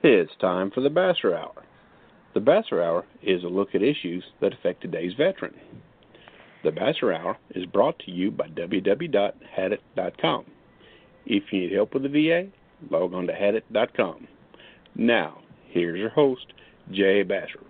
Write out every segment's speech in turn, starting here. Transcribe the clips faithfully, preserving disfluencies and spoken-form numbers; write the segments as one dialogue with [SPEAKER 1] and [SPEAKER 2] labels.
[SPEAKER 1] It's time for the Basser Hour. The Basser Hour is a look at issues that affect today's veteran. The Basser Hour is brought to you by w w w dot hadit dot com. If you need help with the V A, log on to hadit dot com. Now, here's your host, Jay Basser.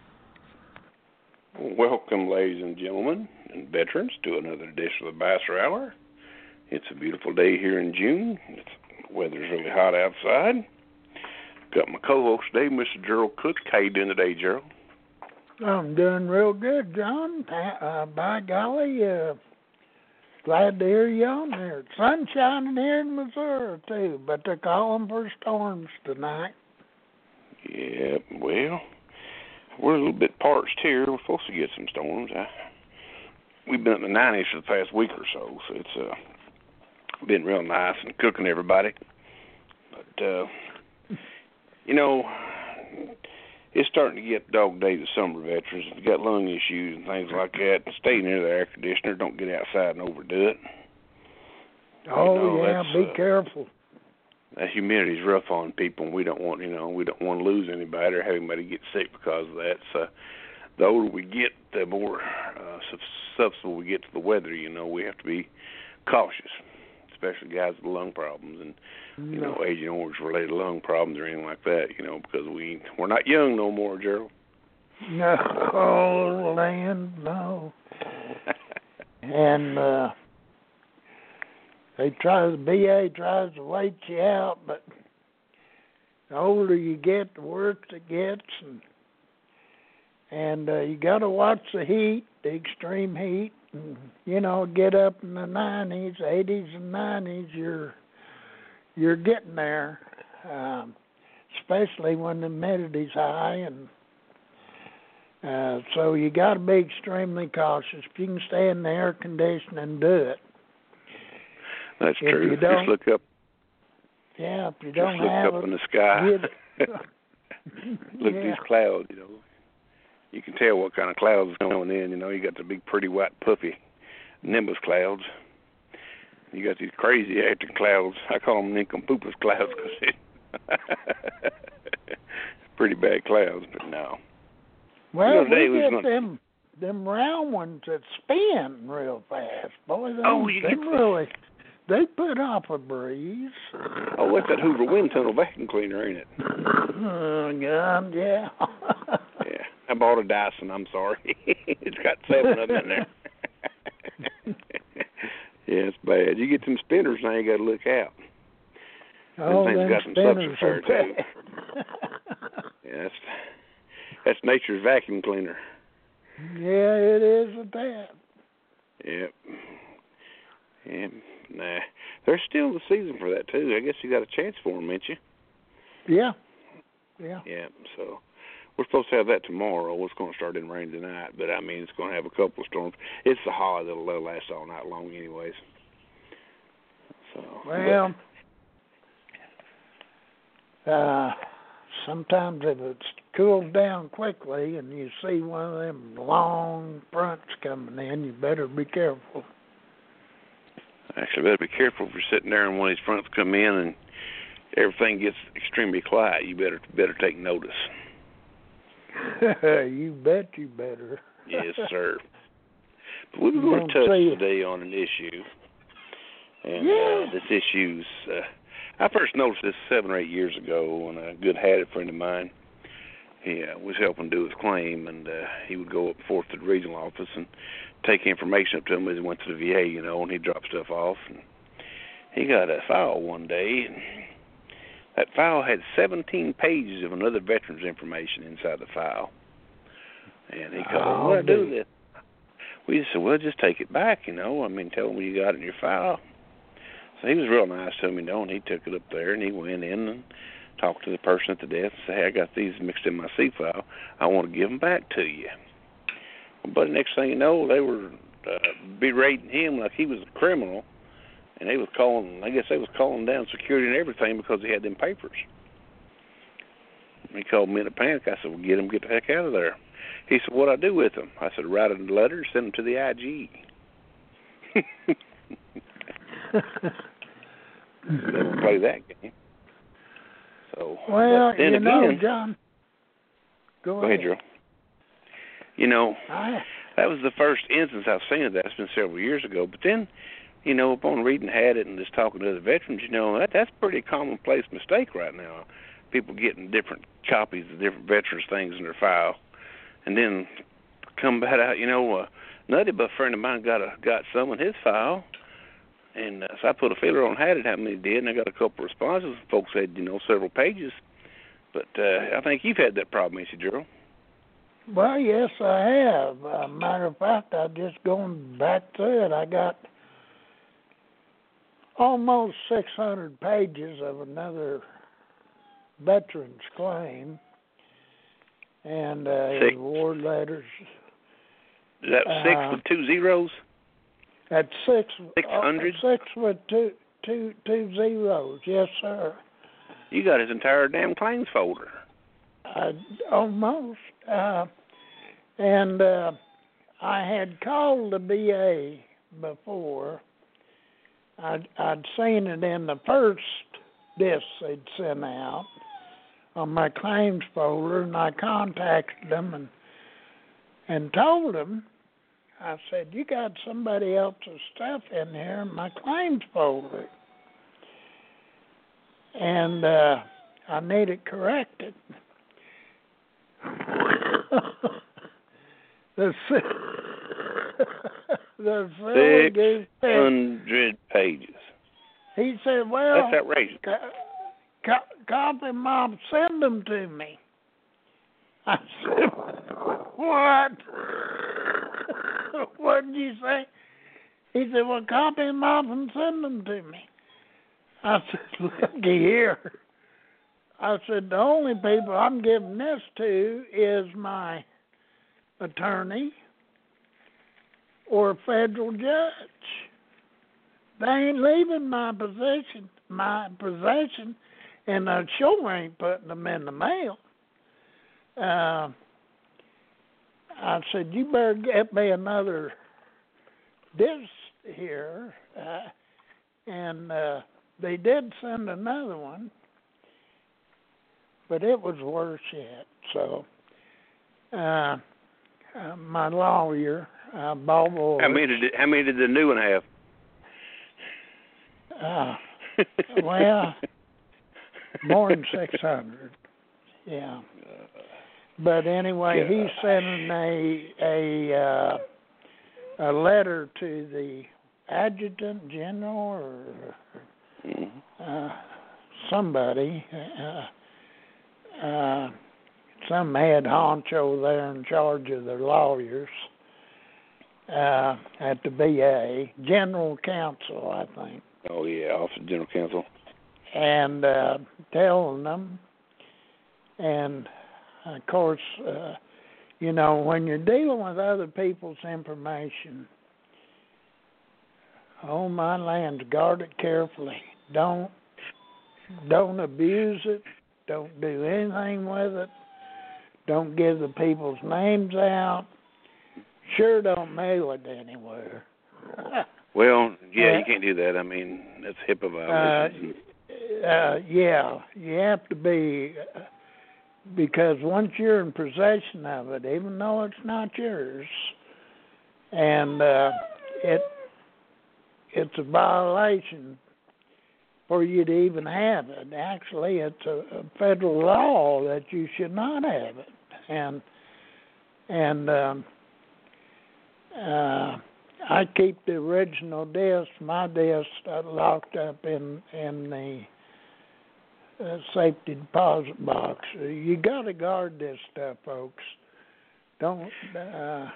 [SPEAKER 1] Welcome, ladies and gentlemen and veterans, to another edition of the Basser Hour. It's a beautiful day here in June. It's, the weather's really hot outside. Got my co-host today, Mister Gerald Cook. How you doing today, Gerald?
[SPEAKER 2] I'm doing real good, John. Uh, by golly, uh, glad to hear you on there. It's sun shining here in Missouri, too, but they're calling for storms tonight.
[SPEAKER 1] Yeah, well, we're a little bit parched here. We're supposed to get some storms. I, we've been in the nineties for the past week or so, so it's uh, been real nice and cooking everybody. But, uh, you know, it's starting to get dog days of summer veterans. If you got lung issues and things like that, stay near the air conditioner. Don't get outside and overdo it.
[SPEAKER 2] Oh,
[SPEAKER 1] you know,
[SPEAKER 2] yeah, be
[SPEAKER 1] uh,
[SPEAKER 2] careful.
[SPEAKER 1] That humidity's rough on people, and we don't want, you know, we don't want to lose anybody or have anybody get sick because of that. So the older we get, the more uh, susceptible we get to the weather. You know, we have to be cautious, especially guys with lung problems and, you know, Agent Orange-related lung problems or anything like that, you know, because we, we're not young no more, Gerald.
[SPEAKER 2] No, oh, land, no. and uh, they try, the V A tries to wait you out, but the older you get, the worse it gets, and and uh, you got to watch the heat, the extreme heat. And, you know, get up in the nineties, eighties, and nineties, you're you're getting there, um, especially when the humidity's high, and uh, so you got to be extremely cautious. If you can stay in the air conditioning, do it.
[SPEAKER 1] That's
[SPEAKER 2] if
[SPEAKER 1] true.
[SPEAKER 2] You don't,
[SPEAKER 1] just look up.
[SPEAKER 2] Yeah, if you
[SPEAKER 1] just
[SPEAKER 2] don't
[SPEAKER 1] look
[SPEAKER 2] have
[SPEAKER 1] up
[SPEAKER 2] it,
[SPEAKER 1] in the sky. Look
[SPEAKER 2] yeah.
[SPEAKER 1] at these clouds. You know, you can tell what kind of clouds are coming in. You know, you got the big, pretty white, puffy nimbus clouds. You got these crazy acting clouds. I call them nincompoopas clouds because it's pretty bad clouds, but no.
[SPEAKER 2] Well,
[SPEAKER 1] you know,
[SPEAKER 2] we get
[SPEAKER 1] gonna...
[SPEAKER 2] them them round ones that spin real fast. Boy, they
[SPEAKER 1] oh, you
[SPEAKER 2] they
[SPEAKER 1] get
[SPEAKER 2] really they put off a breeze.
[SPEAKER 1] Oh, that's that Hoover wind tunnel vacuum cleaner, ain't it?
[SPEAKER 2] Oh, God, yeah.
[SPEAKER 1] Yeah, I bought a Dyson. I'm sorry, it's got seven of them in there. Yeah, it's bad. You get some spinners now, you got to look out.
[SPEAKER 2] Oh,
[SPEAKER 1] them things
[SPEAKER 2] them
[SPEAKER 1] got some
[SPEAKER 2] spinners
[SPEAKER 1] substance
[SPEAKER 2] are
[SPEAKER 1] too. Yeah, that's, that's nature's vacuum cleaner.
[SPEAKER 2] Yeah, it is at that.
[SPEAKER 1] Yep. Yeah, nah. There's still the season for that too. I guess you got a chance for them, ain't you?
[SPEAKER 2] Yeah. Yeah.
[SPEAKER 1] Yeah. So we're supposed to have that tomorrow. It's going to start in rain tonight, but I mean, it's going to have a couple of storms. It's the holiday that'll last all night long, anyways. So
[SPEAKER 2] well, but, uh, sometimes if it cools down quickly and you see one of them long fronts coming in, you better be careful.
[SPEAKER 1] Actually, better be careful if you're sitting there and one of these fronts come in and everything gets extremely quiet. You better better take notice.
[SPEAKER 2] You bet you better.
[SPEAKER 1] Yes, sir. But we were going to touch today on an issue, and
[SPEAKER 2] yeah.
[SPEAKER 1] uh, this issue's. Uh, I first noticed this seven or eight years ago when a good hatted friend of mine, he uh, was helping do his claim, and uh, he would go up and forth to the regional office and take information up to him as he went to the V A, you know, and he'd drop stuff off. And he got a file one day, and that file had seventeen pages of another veteran's information inside the file. And he called,
[SPEAKER 2] oh,
[SPEAKER 1] what do I do with it? We just said, well, just take it back, you know. I mean, tell him what you got in your file. So he was real nice to me, you know, and he took it up there, and he went in and talked to the person at the desk and said, hey, I got these mixed in my C file. I want to give them back to you. But the next thing you know, they were uh, berating him like he was a criminal, and they was calling, I guess they was calling down security and everything because he had them papers. He called me in a panic. I said, well, get him, get the heck out of there. He said, what'd I do with them? I said, write a letter, send them to the I G. They don't play that game. So,
[SPEAKER 2] well,
[SPEAKER 1] but then
[SPEAKER 2] you
[SPEAKER 1] again,
[SPEAKER 2] know, John. Go,
[SPEAKER 1] go ahead, Drew. You know,
[SPEAKER 2] I,
[SPEAKER 1] that was the first instance I've seen of that. It's been several years ago. But then, you know, upon reading Had It and just talking to other veterans, you know, that that's a pretty commonplace mistake right now. People getting different copies of different veterans' things in their file, and then come back out, you know, uh, Nutty Buff friend of mine got a got some in his file, and uh, so I put a feeler on Had It how many did, and I got a couple of responses. Folks had, you know, several pages, but uh, I think you've had that problem, ain't you, Gerald?
[SPEAKER 2] well, yes, I have. Uh, matter of fact, I just going back through it. I got almost six hundred pages of another veteran's claim, and uh, his award letters.
[SPEAKER 1] Is that six
[SPEAKER 2] uh,
[SPEAKER 1] with two zeros?
[SPEAKER 2] At six,
[SPEAKER 1] Six hundred?
[SPEAKER 2] Uh, six with two, two, two zeros. Yes, sir.
[SPEAKER 1] You got his entire damn claims folder.
[SPEAKER 2] Uh, almost. Uh, and uh, I had called the V A before. I'd, I'd seen it in the first disc they'd sent out on my claims folder, and I contacted them and and told them, I said, you got somebody else's stuff in here in my claims folder, and uh, I need it corrected. the the
[SPEAKER 1] Six hundred pages.
[SPEAKER 2] He said, well,
[SPEAKER 1] that's outrageous.
[SPEAKER 2] Co- co- copy mom, send them to me. I said, what? What did you say? He said, well, copy them off and send them to me. I said, looky here. I said, the only people I'm giving this to is my attorney or a federal judge. They ain't leaving my possession, my possession, and I sure ain't putting them in the mail. Uh, I said, you better get me another disc here. Uh, and uh, they did send another one, but it was worse yet. So uh, uh, my lawyer, uh, Bob Orr,
[SPEAKER 1] How many did how many did the new one have?
[SPEAKER 2] Uh, well, more than six hundred. Yeah. But anyway, he sent a a uh, a letter to the adjutant general or uh, somebody, uh, uh, some head honcho there in charge of the lawyers uh, at the V A, general counsel, I think.
[SPEAKER 1] Oh yeah, Office of General Counsel.
[SPEAKER 2] And uh, telling them, and of course, uh, you know, when you're dealing with other people's information, oh my land, guard it carefully. Don't don't abuse it. Don't do anything with it. Don't give the people's names out. Sure, don't mail it anywhere.
[SPEAKER 1] Well, yeah,
[SPEAKER 2] uh,
[SPEAKER 1] you can't do that. I mean, that's HIPAA violations.
[SPEAKER 2] Uh, uh, yeah, you have to be. Uh, Because once you're in possession of it, even though it's not yours, and uh, it it's a violation for you to even have it. Actually, it's a, a federal law that you should not have it, and and um, uh, I keep the original disc, my disc, uh, locked up in in the Uh, safety deposit box. Uh, you got to guard this stuff, folks. Don't uh,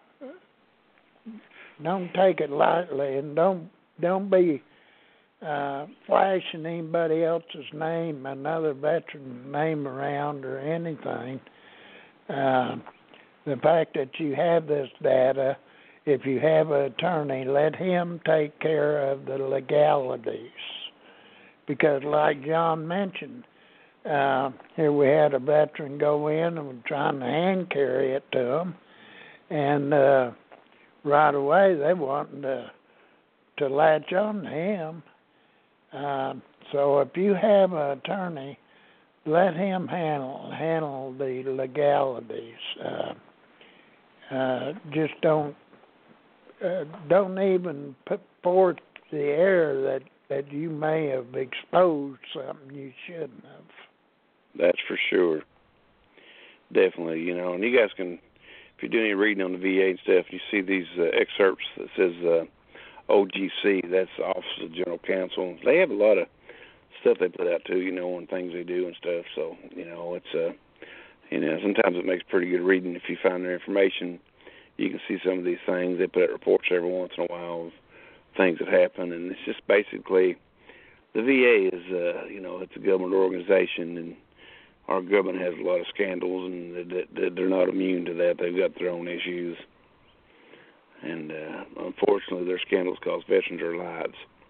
[SPEAKER 2] don't take it lightly, and don't don't be uh, flashing anybody else's name, another veteran name around or anything. Uh, the fact that you have this data, if you have an attorney, let him take care of the legalities. Because like John mentioned, uh, here we had a veteran go in and was trying to hand carry it to him, and uh, right away they wanted to, to latch on to him. Uh, so if you have an attorney, let him handle handle the legalities. Uh, uh, just don't uh, don't even put forth the air that, that you may have exposed something you shouldn't have.
[SPEAKER 1] That's for sure. Definitely, you know, and you guys can, if you're doing any reading on the V A and stuff, you see these uh, excerpts that says uh, O G C, that's the Office of General Counsel. They have a lot of stuff they put out too, you know, on things they do and stuff. So, you know, it's uh, you know, sometimes it makes pretty good reading if you find their information. You can see some of these things. They put out reports every once in a while of things that happen, and it's just basically the V A is, uh, you know, it's a government organization, and our government has a lot of scandals, and they're not immune to that. They've got their own issues, and uh, unfortunately, their scandals cost veterans their lives.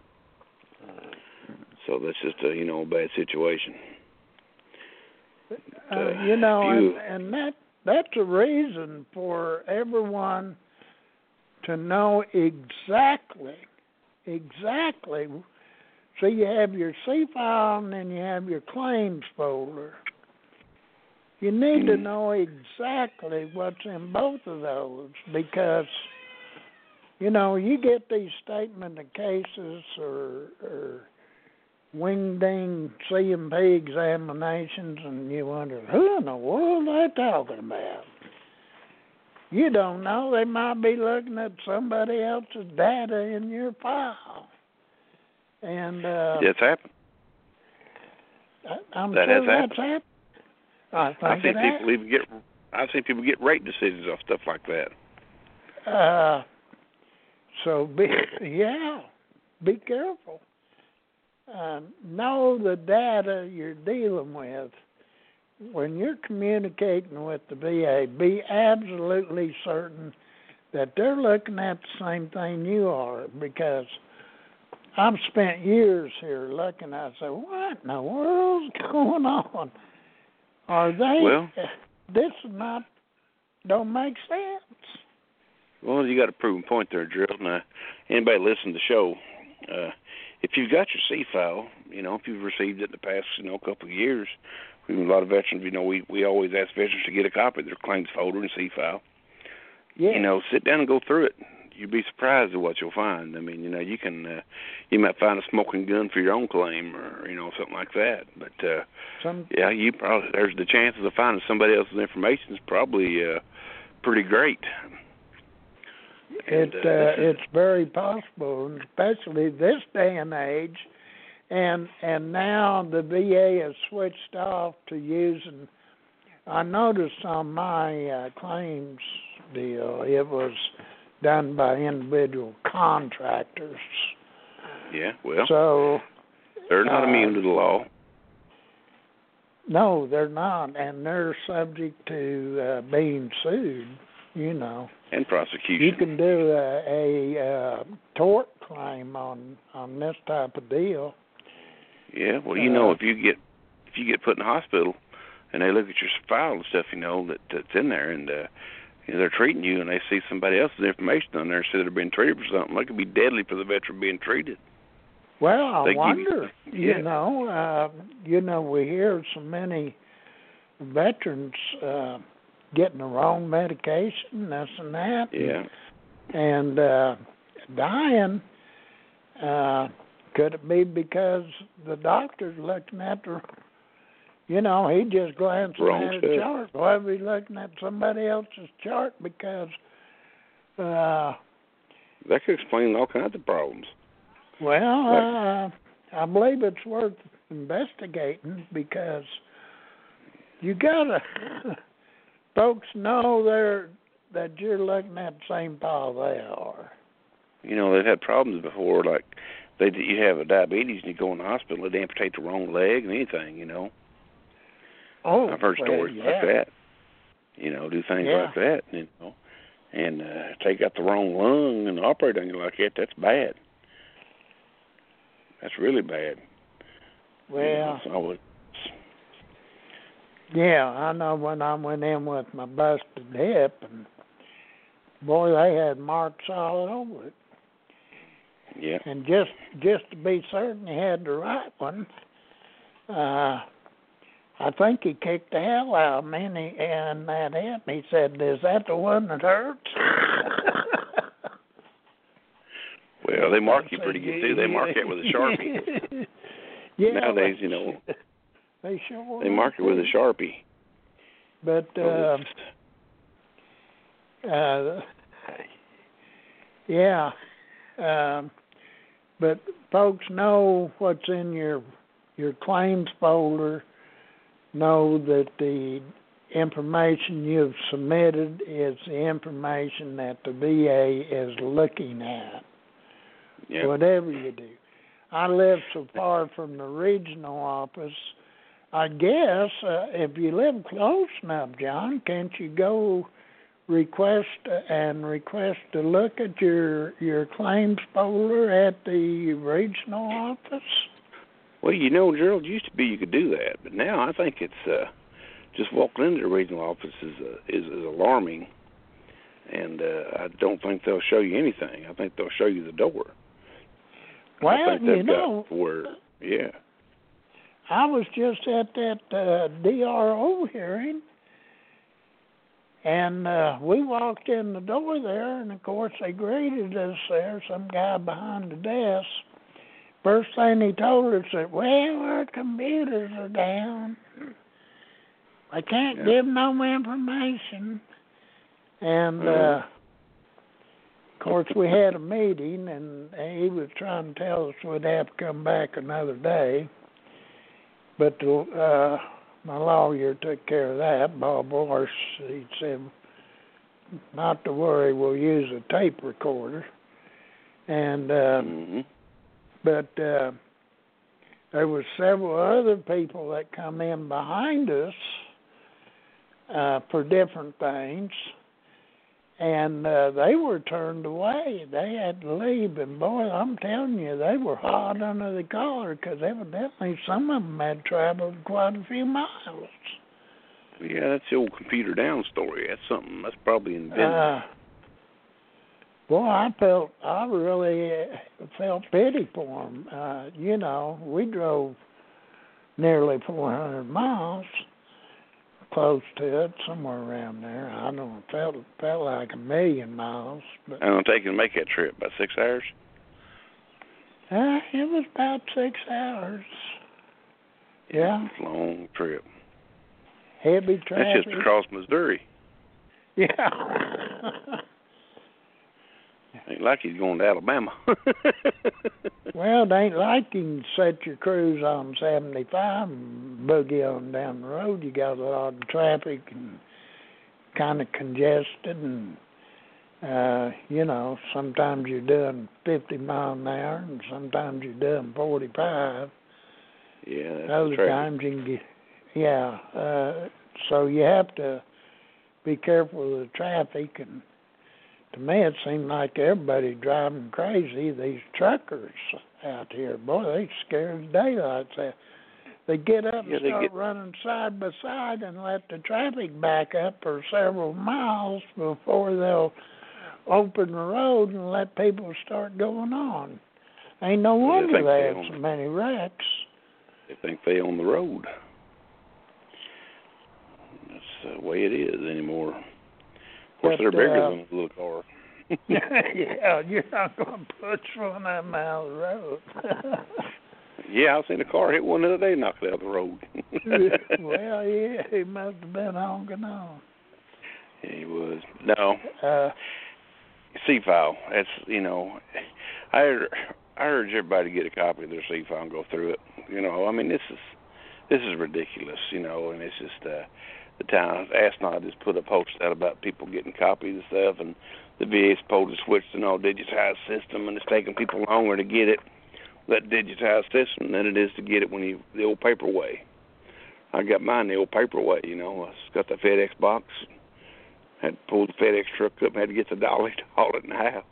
[SPEAKER 1] So that's just a, you know, a bad situation.
[SPEAKER 2] Uh, uh, you know, you, and, and that that's a reason for everyone to know exactly, exactly. So you have your C file and then you have your claims folder. You need to know exactly what's in both of those because, you know, you get these statement of cases or, or wing-ding C M P examinations, and you wonder, who in the world are they talking about? You don't know. They might be looking at somebody else's data in your file. And uh,
[SPEAKER 1] it's happened.
[SPEAKER 2] I'm
[SPEAKER 1] that
[SPEAKER 2] sure
[SPEAKER 1] has
[SPEAKER 2] that's
[SPEAKER 1] happened.
[SPEAKER 2] happened. I think
[SPEAKER 1] I've seen
[SPEAKER 2] it
[SPEAKER 1] people even get. I've seen people get rate decisions off stuff like that.
[SPEAKER 2] Uh, so be yeah, be careful. Uh, know the data you're dealing with. When you're communicating with the V A, be absolutely certain that they're looking at the same thing you are, because I've spent years here looking. I say, what in the world's going on? Are they?
[SPEAKER 1] Well,
[SPEAKER 2] this is not. Don't make sense.
[SPEAKER 1] Well, you got a proven point there, Drill. Now, anybody listening to the show, uh, if you've got your C file, you know, if you've received it in the past, you know, couple of years, a lot of veterans, you know, we, we always ask veterans to get a copy of their claims folder and C file.
[SPEAKER 2] Yeah.
[SPEAKER 1] You know, sit down and go through it. You'd be surprised at what you'll find. I mean, you know, you can, uh, you might find a smoking gun for your own claim, or you know, something like that. But uh,
[SPEAKER 2] Some,
[SPEAKER 1] yeah, you probably there's the chances of finding somebody else's information is probably uh, pretty great.
[SPEAKER 2] It
[SPEAKER 1] and, uh,
[SPEAKER 2] uh,
[SPEAKER 1] is,
[SPEAKER 2] it's very possible, especially this day and age, and and now the V A has switched off to using. I noticed on my uh, claims deal, it was done by individual contractors.
[SPEAKER 1] Yeah, well,
[SPEAKER 2] so
[SPEAKER 1] they're not
[SPEAKER 2] uh,
[SPEAKER 1] immune to the law.
[SPEAKER 2] No, they're not, and they're subject to uh, being sued. You know,
[SPEAKER 1] and prosecution.
[SPEAKER 2] You can do a, a uh, tort claim on on this type of deal.
[SPEAKER 1] Yeah, well, you uh, know, if you get if you get put in the hospital and they look at your file and stuff, you know that that's in there, and uh, you know, they're treating you, and they see somebody else's information on there, so they're being treated for something. That could be deadly for the veteran being treated.
[SPEAKER 2] Well, I
[SPEAKER 1] they
[SPEAKER 2] wonder.
[SPEAKER 1] You, yeah.
[SPEAKER 2] You know, uh, you know, we hear so many veterans uh, getting the wrong medication, this and that,
[SPEAKER 1] yeah,
[SPEAKER 2] and, and uh, dying. Uh, could it be because the doctor's looking at the, you know, he just glancing
[SPEAKER 1] wrong
[SPEAKER 2] at
[SPEAKER 1] stuff.
[SPEAKER 2] a chart? Why is he looking at somebody else's chart? Because uh,
[SPEAKER 1] that could explain all kinds of problems.
[SPEAKER 2] Well,
[SPEAKER 1] like,
[SPEAKER 2] uh, I believe it's worth investigating, because you gotta folks know they're that you're looking at the same file they are.
[SPEAKER 1] You know, they've had problems before, like they you have a diabetes and you go in the hospital, they amputate the wrong leg and anything. You know.
[SPEAKER 2] Oh,
[SPEAKER 1] I've heard
[SPEAKER 2] well,
[SPEAKER 1] stories
[SPEAKER 2] yeah.
[SPEAKER 1] like that. You know, do things
[SPEAKER 2] yeah.
[SPEAKER 1] like that, you know, and uh, take out the wrong lung and operate on you like that. That's bad. That's really bad.
[SPEAKER 2] Well,
[SPEAKER 1] you know, so I would...
[SPEAKER 2] yeah, I know when I went in with my busted hip, and boy, they had marks all over it.
[SPEAKER 1] Yeah.
[SPEAKER 2] And just just to be certain you had the right one, uh, I think he kicked the hell out of me, and, he, and that hit me. He said, "Is that the one that hurts?"
[SPEAKER 1] Well, they mark you pretty good too. They mark it with a Sharpie.
[SPEAKER 2] Yeah,
[SPEAKER 1] nowadays, you know,
[SPEAKER 2] they sure
[SPEAKER 1] they mark it with a Sharpie.
[SPEAKER 2] But uh, uh, yeah, um, but folks know what's in your your claims folder. Know that the information you've submitted is the information that the V A is looking at.
[SPEAKER 1] Yeah.
[SPEAKER 2] Whatever you do. I live so far from the regional office. I guess uh, if you live close enough, John, can't you go request and request to look at your your claims folder at the regional office?
[SPEAKER 1] Well, you know, Gerald, it used to be you could do that, but now I think it's uh, just walking into the regional office is uh, is, is alarming, and uh, I don't think they'll show you anything. I think they'll show you the door.
[SPEAKER 2] Well,
[SPEAKER 1] I think they've
[SPEAKER 2] you know,
[SPEAKER 1] got where, yeah.
[SPEAKER 2] I was just at that uh, D R O hearing, and uh, we walked in the door there, and of course they greeted us there, some guy behind the desk. First thing he told us that, well, our computers are down. I can't
[SPEAKER 1] yeah.
[SPEAKER 2] give no information. And,
[SPEAKER 1] mm-hmm.
[SPEAKER 2] uh, of course, we had a meeting, and he was trying to tell us we'd have to come back another day. But the, uh, my lawyer took care of that, Bob Morse. He said, not to worry, we'll use a tape recorder. And, uh,
[SPEAKER 1] mm-hmm.
[SPEAKER 2] but uh, there were several other people that come in behind us uh, for different things. And uh, they were turned away. They had to leave. And, boy, I'm telling you, they were hot under the collar because evidently some of them had traveled quite a few miles.
[SPEAKER 1] Yeah, that's the old computer down story. That's something that's probably invented.
[SPEAKER 2] Uh, boy, I felt, I really felt pity for them. Uh, you know, we drove nearly four hundred miles. Close to it, somewhere around there. I don't know, felt felt like a million miles. But
[SPEAKER 1] How long did it take you to make that trip? About six hours?
[SPEAKER 2] Uh, it was about six hours. Yeah.
[SPEAKER 1] It's a long trip.
[SPEAKER 2] Heavy traffic.
[SPEAKER 1] That's just across Missouri.
[SPEAKER 2] Yeah.
[SPEAKER 1] Ain't like he's going to Alabama.
[SPEAKER 2] Well, it ain't like you can set your cruise on seventy-five and boogie on down the road. You got a lot of traffic and kind of congested, and uh, you know, sometimes you're doing fifty miles an hour, and sometimes you're doing forty-five.
[SPEAKER 1] Yeah, that's
[SPEAKER 2] Other
[SPEAKER 1] traffic.
[SPEAKER 2] times you can get, yeah. Uh, so you have to be careful of the traffic, and to me, it seemed like everybody driving crazy. These truckers out here, boy, they scare the daylights out. They get up
[SPEAKER 1] Yeah,
[SPEAKER 2] and
[SPEAKER 1] they
[SPEAKER 2] start
[SPEAKER 1] get...
[SPEAKER 2] running side by side and let the traffic back up for several miles before they'll open the road and let people start going on. Ain't no
[SPEAKER 1] Well,
[SPEAKER 2] wonder
[SPEAKER 1] they
[SPEAKER 2] they have
[SPEAKER 1] own...
[SPEAKER 2] so many wrecks.
[SPEAKER 1] They think they own the road. That's the way it is anymore. Of course,
[SPEAKER 2] But,
[SPEAKER 1] they're bigger
[SPEAKER 2] uh,
[SPEAKER 1] than a little car.
[SPEAKER 2] Yeah, you're not going to push one of them out of the road.
[SPEAKER 1] Yeah, I seen a car hit one the other day, knocked it out of the road.
[SPEAKER 2] Well, yeah, he must have been honking on.
[SPEAKER 1] Yeah, he was. No.
[SPEAKER 2] Uh,
[SPEAKER 1] C-file. That's, you know, I urge, I urge everybody to get a copy of their C-file and go through it. You know, I mean, this is this is ridiculous, you know, and it's just uh, the town, ASNOD has put a post out about people getting copies and stuff, and the V A supposed to switch to an all-digitized system, and it's taking people longer to get it, that digitized system, than it is to get it when you, the old paper way. I got mine the old paper way, you know. I got the FedEx box, had to pull the FedEx truck up, and had to get the dolly to haul it in the house.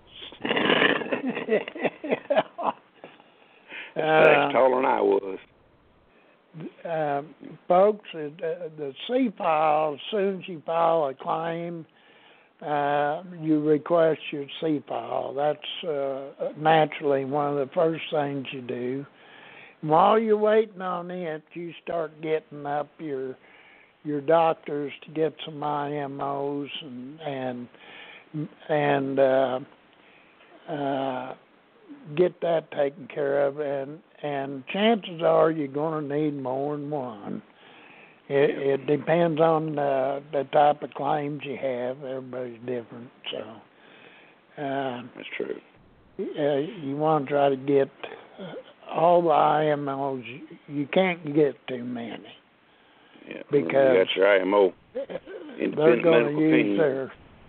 [SPEAKER 2] uh,
[SPEAKER 1] taller than I was.
[SPEAKER 2] Uh, folks, uh, the C-file, as soon as you file a claim, uh, you request your C-file. That's uh, naturally one of the first things you do. while you're waiting on it, you start getting up your your doctors to get some I M Os and and and uh, uh, get that taken care of, and and chances are you're going to need more than one. It, it depends on uh, the type of claims you have. Everybody's different, so uh,
[SPEAKER 1] that's true.
[SPEAKER 2] Uh, you want to try to get uh, all the I M Os. You can't get too many.
[SPEAKER 1] Yeah,
[SPEAKER 2] because
[SPEAKER 1] you got your I M O.
[SPEAKER 2] They're going to use opinion. their.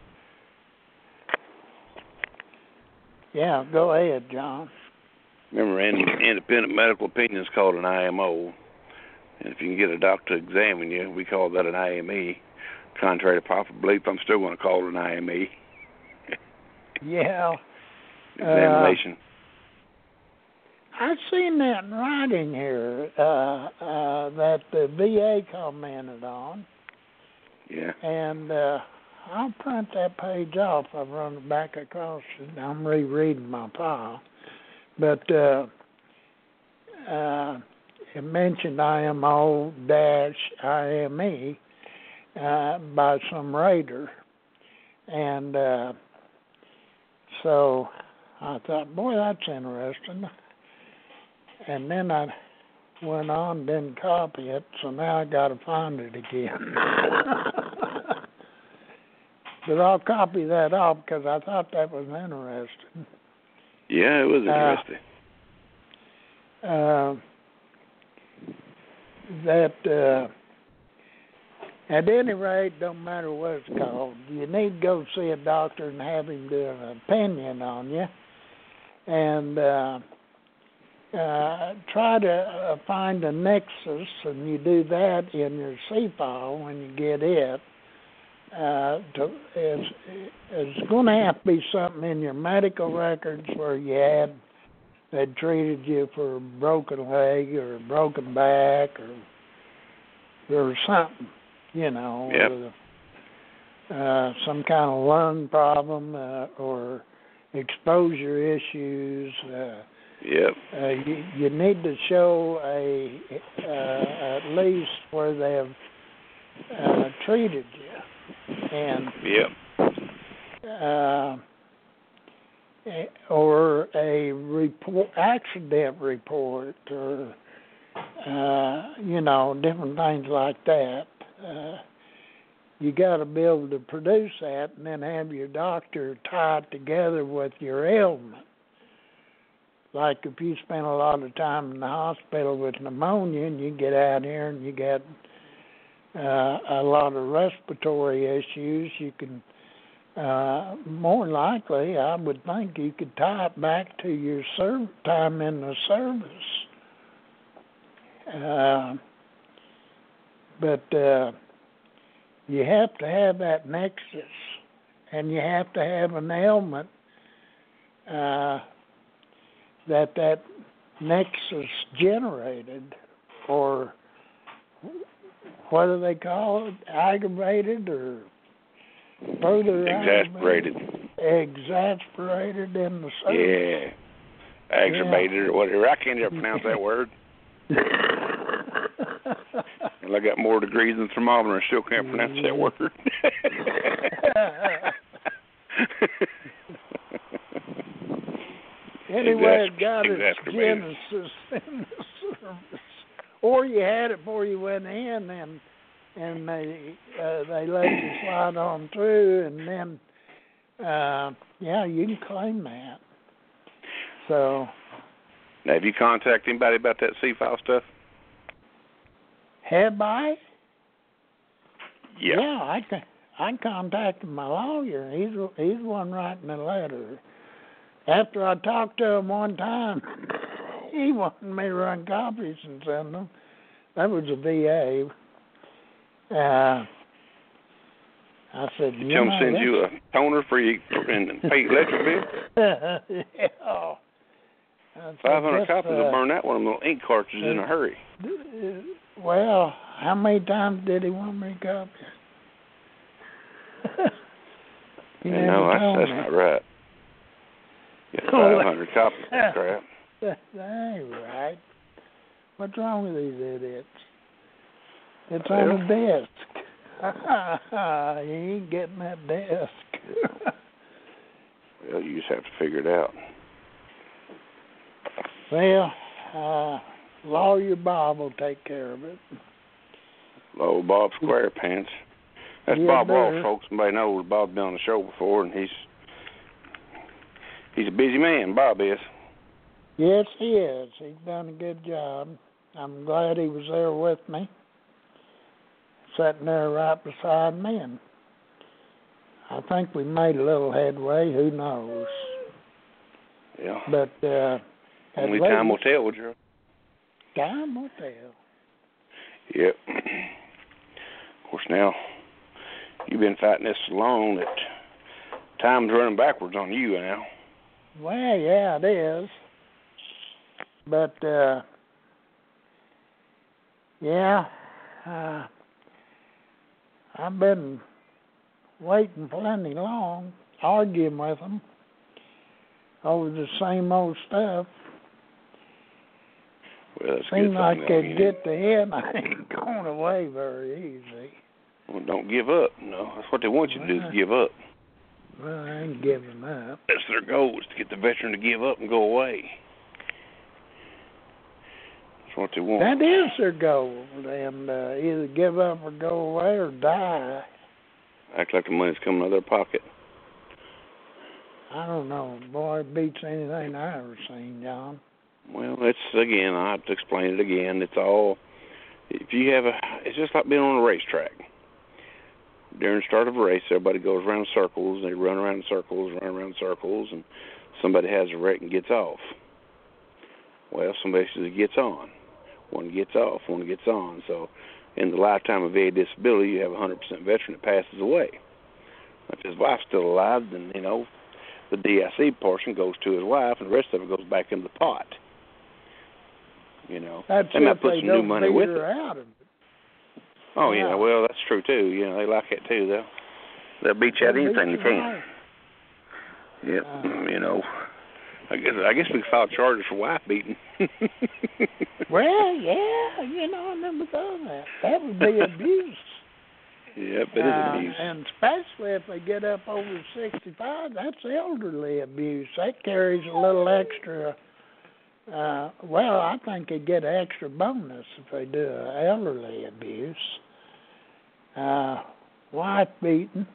[SPEAKER 2] Yeah, go ahead, John.
[SPEAKER 1] Remember, independent medical opinion is called an I M O. And if you can get a doctor to examine you, we call that an I M E. Contrary to popular belief, I'm still going to call it an I M E.
[SPEAKER 2] Yeah.
[SPEAKER 1] Examination.
[SPEAKER 2] Uh, I've seen that in writing here uh, uh, that the V A commented on.
[SPEAKER 1] Yeah.
[SPEAKER 2] And uh, I'll print that page off. I've run it back across it. I'm rereading my file. But uh, uh, it mentioned I M O dash I M E uh, by some raider. And uh, so I thought, boy, that's interesting. And then I went on, didn't copy it, so now I got to find it again. But I'll copy that off because I thought that was interesting.
[SPEAKER 1] Yeah, it was interesting.
[SPEAKER 2] Uh, uh, that, uh, at any rate, don't matter what it's called, you need to go see a doctor and have him do an opinion on you. And uh, uh, try to uh, find a nexus, and you do that in your C file when you get it. Uh, to, it's, it's going to have to be something in your medical records where you had they treated you for a broken leg or a broken back or or something, you know,
[SPEAKER 1] yep.
[SPEAKER 2] or, uh, some kind of lung problem uh, or exposure issues. Uh,
[SPEAKER 1] yep.
[SPEAKER 2] Uh, you, you need to show a uh, at least where they have uh, treated you, and
[SPEAKER 1] yep.
[SPEAKER 2] uh, or a report, accident report, or uh, you know, different things like that. Uh, you got to be able to produce that, and then have your doctor tie it together with your ailment. Like if you spend a lot of time in the hospital with pneumonia and you get out here and you get uh, a lot of respiratory issues, you can, uh, more likely, I would think you could tie it back to your serv- time in the service. Uh, but uh, you have to have that nexus, and you have to have an ailment uh, that that nexus generated, or what do they call it, aggravated or further
[SPEAKER 1] exasperated,
[SPEAKER 2] exasperated in the service.
[SPEAKER 1] Yeah, aggravated yeah. or whatever. I can't ever pronounce that word. And I got more degrees than thermometer, I still can't pronounce that word.
[SPEAKER 2] Anyway, it got its genesis in the service, or you had it before you went in, and and they uh, they let you slide on through, and then uh, yeah, you can claim that. So,
[SPEAKER 1] now, have you contacted anybody about that C-file stuff?
[SPEAKER 2] Have I?
[SPEAKER 1] Yeah.
[SPEAKER 2] Yeah, I I contacted my lawyer. He's he's the one writing the letter. After I talked to him one time, he wanted me to run copies and send them. That was a V A. Uh, I said,
[SPEAKER 1] you
[SPEAKER 2] you
[SPEAKER 1] tell him
[SPEAKER 2] know,
[SPEAKER 1] send you a toner for you and pay electric bill?
[SPEAKER 2] Yeah.
[SPEAKER 1] Five hundred copies uh, will burn that one of them little ink cartridges uh, in a hurry.
[SPEAKER 2] Well, how many times did he want me to copy it?
[SPEAKER 1] No, that's, that's not right. Yeah, five hundred copies of crap.
[SPEAKER 2] That ain't right. What's wrong with these idiots? It's
[SPEAKER 1] Well,
[SPEAKER 2] on the desk. You ain't getting that desk.
[SPEAKER 1] Well, you just have to figure it out.
[SPEAKER 2] Well, uh, Lawyer Bob will take care of it.
[SPEAKER 1] Low Bob Squarepants. That's
[SPEAKER 2] Yeah,
[SPEAKER 1] Bob
[SPEAKER 2] better.
[SPEAKER 1] Ross, folks. Somebody knows Bob's been on the show before, and he's he's a busy man. Bob is.
[SPEAKER 2] Yes, he is. He's done a good job. I'm glad he was there with me, sitting there right beside me, and I think we made a little headway. Who knows?
[SPEAKER 1] Yeah.
[SPEAKER 2] But uh,
[SPEAKER 1] Only
[SPEAKER 2] at
[SPEAKER 1] time will
[SPEAKER 2] least-
[SPEAKER 1] tell, Joe.
[SPEAKER 2] Time will tell.
[SPEAKER 1] Yep. Of course, now you've been fighting this so long that time's running backwards on you now.
[SPEAKER 2] Well, yeah, it is. But, uh, yeah, uh, I've been waiting plenty long, arguing with them over the same old stuff.
[SPEAKER 1] Well, that's
[SPEAKER 2] Seems
[SPEAKER 1] good.
[SPEAKER 2] like
[SPEAKER 1] something
[SPEAKER 2] they
[SPEAKER 1] you
[SPEAKER 2] get the end. I ain't going away very easy.
[SPEAKER 1] Well, don't give up. No, that's what they want you to do, is give up.
[SPEAKER 2] Well, I ain't giving up.
[SPEAKER 1] That's their goal, is to get the veteran to give up and go away. That's what they want.
[SPEAKER 2] That is their goal, and uh, either give up or go away or die.
[SPEAKER 1] Act like the money's coming out of their pocket.
[SPEAKER 2] I don't know. Boy, it beats anything I ever seen, John.
[SPEAKER 1] Well, it's, again, I have to explain it again. It's all, if you have a, it's just like being on a racetrack. During the start of a race, everybody goes around in circles. They run around in circles, run around in circles, and somebody has a wreck and gets off. Well, somebody says it gets on. One gets off, one gets on. So in the lifetime of V A disability, you have a one hundred percent veteran that passes away. If his wife's still alive, then, you know, the D I C portion goes to his wife, and the rest of it goes back in the pot. You know,
[SPEAKER 2] That's
[SPEAKER 1] they might
[SPEAKER 2] if
[SPEAKER 1] put
[SPEAKER 2] they
[SPEAKER 1] some
[SPEAKER 2] don't
[SPEAKER 1] new money
[SPEAKER 2] beat
[SPEAKER 1] with
[SPEAKER 2] her
[SPEAKER 1] it.
[SPEAKER 2] out of it.
[SPEAKER 1] Oh yeah.
[SPEAKER 2] Yeah.
[SPEAKER 1] well that's true too. You know, they like that too. They'll they'll beat you at
[SPEAKER 2] They'll
[SPEAKER 1] anything
[SPEAKER 2] beat
[SPEAKER 1] they
[SPEAKER 2] you
[SPEAKER 1] can.
[SPEAKER 2] right.
[SPEAKER 1] Yep.
[SPEAKER 2] Uh,
[SPEAKER 1] you know, I guess I guess we could file charges for wife beating.
[SPEAKER 2] Well, yeah, you know, I never thought of that. That would be abuse.
[SPEAKER 1] Yep, it is
[SPEAKER 2] Uh,
[SPEAKER 1] abuse.
[SPEAKER 2] and especially if they get up over sixty-five, that's elderly abuse. That carries a little extra. Uh, well, I think they get an extra bonus if they do uh, elderly abuse. Uh, wife beating.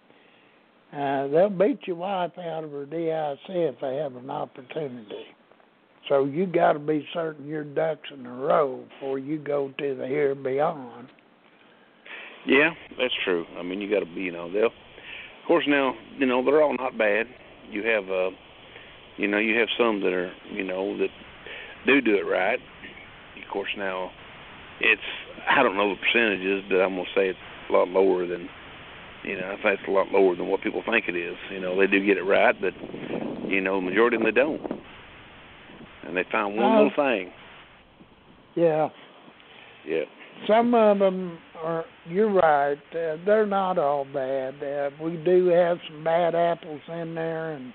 [SPEAKER 2] Uh, they'll beat your wife out of her D I C if they have an opportunity. So you got to be certain your ducks in a row before you go to the here beyond.
[SPEAKER 1] Yeah, that's true. I mean, you got to be, you know, they'll. Of course, now, you know, they're all not bad. You have, uh, you know, you have some that are, you know, that do do it right. Of course, now, it's, I don't know the percentages, but I'm going to say it's a lot lower than, you know, I think it's a lot lower than what people think it is. You know, they do get it right, but, you know, the majority of them, they don't. And they find one
[SPEAKER 2] Uh,
[SPEAKER 1] little thing.
[SPEAKER 2] Yeah.
[SPEAKER 1] Yeah.
[SPEAKER 2] Some of them are, you're right, uh, they're not all bad. Uh, we do have some bad apples in there, and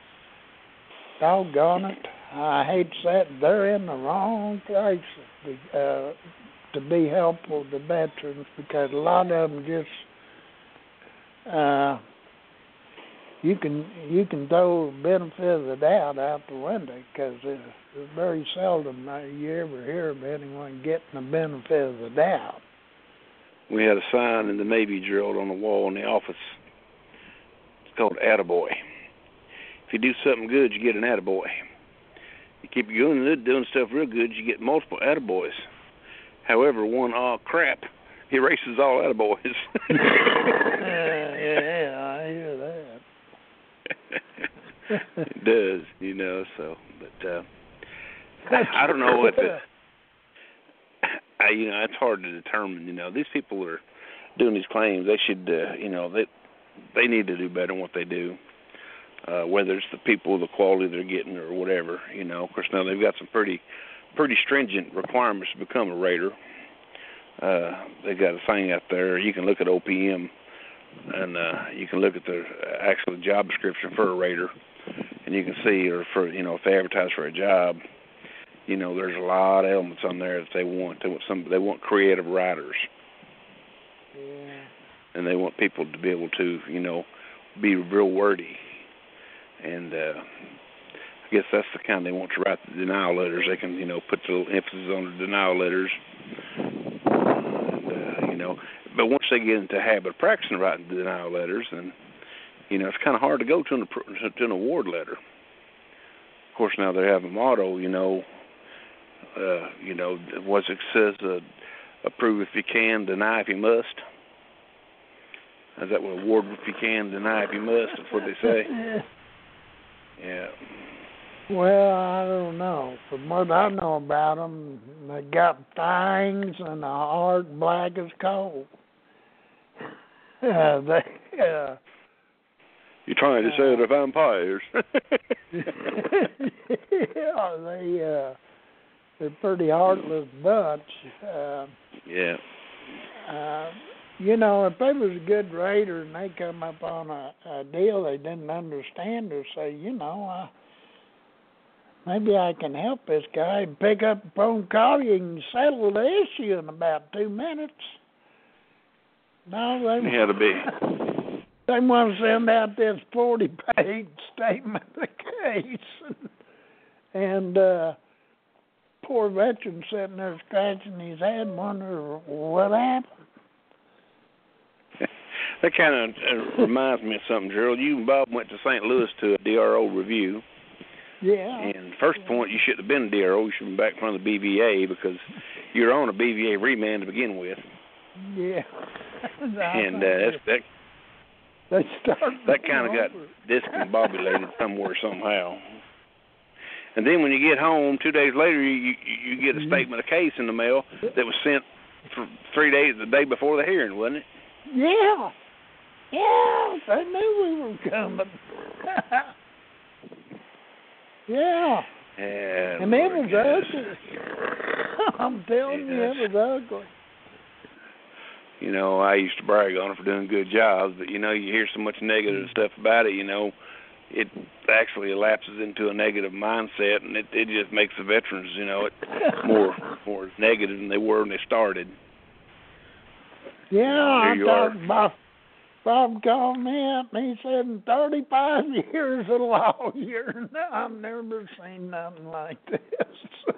[SPEAKER 2] doggone it, I hate to say it, they're in the wrong place uh, to be helpful to veterans, because a lot of them just, uh, you can you can throw the benefit of the doubt out the window, because it's, it's very seldom uh, you ever hear of anyone getting the benefit of the doubt.
[SPEAKER 1] We had a sign in the Navy drilled on the wall in the office. It's called Attaboy. If you do something good, you get an attaboy. You keep doing it, doing stuff real good, you get multiple attaboys. However, one aw crap erases all attaboys.
[SPEAKER 2] yeah, yeah, I hear that.
[SPEAKER 1] It does, you know. So, but uh, I, I don't know if it. I, you know, it's hard to determine. You know, these people that are doing these claims, they should, uh, you know, they they need to do better in what they do. Uh, whether it's the people, the quality they're getting, or whatever. You know, of course, now they've got some pretty pretty stringent requirements to become a rater. Uh, they got a thing out there. You can look at O P M, and uh, you can look at the actual job description for a rater, and you can see, or for, you know, if they advertise for a job, you know, there's a lot of elements on there that they want. They want some. They want creative writers.
[SPEAKER 2] Yeah.
[SPEAKER 1] And they want people to be able to, you know, be real wordy. And uh, I guess that's the kind they want to write the denial letters. They can, you know, put the little emphasis on the denial letters. And, uh, you know, but once they get into the habit of practicing writing denial letters, then, you know, it's kind of hard to go to an, to an award letter. Of course, now they have a motto, you know, uh, you know, what it says, uh, approve if you can, deny if you must. Is that what award if you can, deny if you must? That's what they say. Yeah.
[SPEAKER 2] Well, I don't know. From what I know about them, they got fangs and a heart black as coal. Uh, they, uh,
[SPEAKER 1] You're trying to say
[SPEAKER 2] uh,
[SPEAKER 1] they're vampires.
[SPEAKER 2] Yeah, they, uh, they're a pretty heartless bunch. Uh,
[SPEAKER 1] yeah.
[SPEAKER 2] Uh, you know, if they was a good raider and they come up on a, a deal they didn't understand, or say, you know, uh, maybe I can help this guy and pick up the phone, call you, and settle the issue in about two minutes. No, they
[SPEAKER 1] Had to be.
[SPEAKER 2] They want to send out this forty-page statement of the case, and uh, poor veteran sitting there scratching his head, wondering what happened.
[SPEAKER 1] That kind of uh, reminds me of something, Gerald. You and Bob went to Saint Louis to a D R O review.
[SPEAKER 2] Yeah.
[SPEAKER 1] And first point, you shouldn't have been a D R O. You should have been back in front of the B V A because you're on a B V A remand to begin with.
[SPEAKER 2] Yeah.
[SPEAKER 1] and uh, that's, that
[SPEAKER 2] they
[SPEAKER 1] that kind of got discombobulated somewhere somehow. And then when you get home, two days later, you you, you get a statement of case in the mail that was sent for three days, the day before the hearing, wasn't it?
[SPEAKER 2] Yeah. Yeah, they knew we were coming. Yeah.
[SPEAKER 1] Yeah.
[SPEAKER 2] And it was ugly. I'm telling you, it was ugly.
[SPEAKER 1] You know, I used to brag on it for doing good jobs, but, you know, you hear so much negative stuff about it, you know, it actually lapses into a negative mindset, and it, it just makes the veterans, you know, it more more negative than they were when they started.
[SPEAKER 2] Yeah, I talked
[SPEAKER 1] are.
[SPEAKER 2] about Bob called me up and he said, in thirty-five years of law year, I've never seen nothing like this.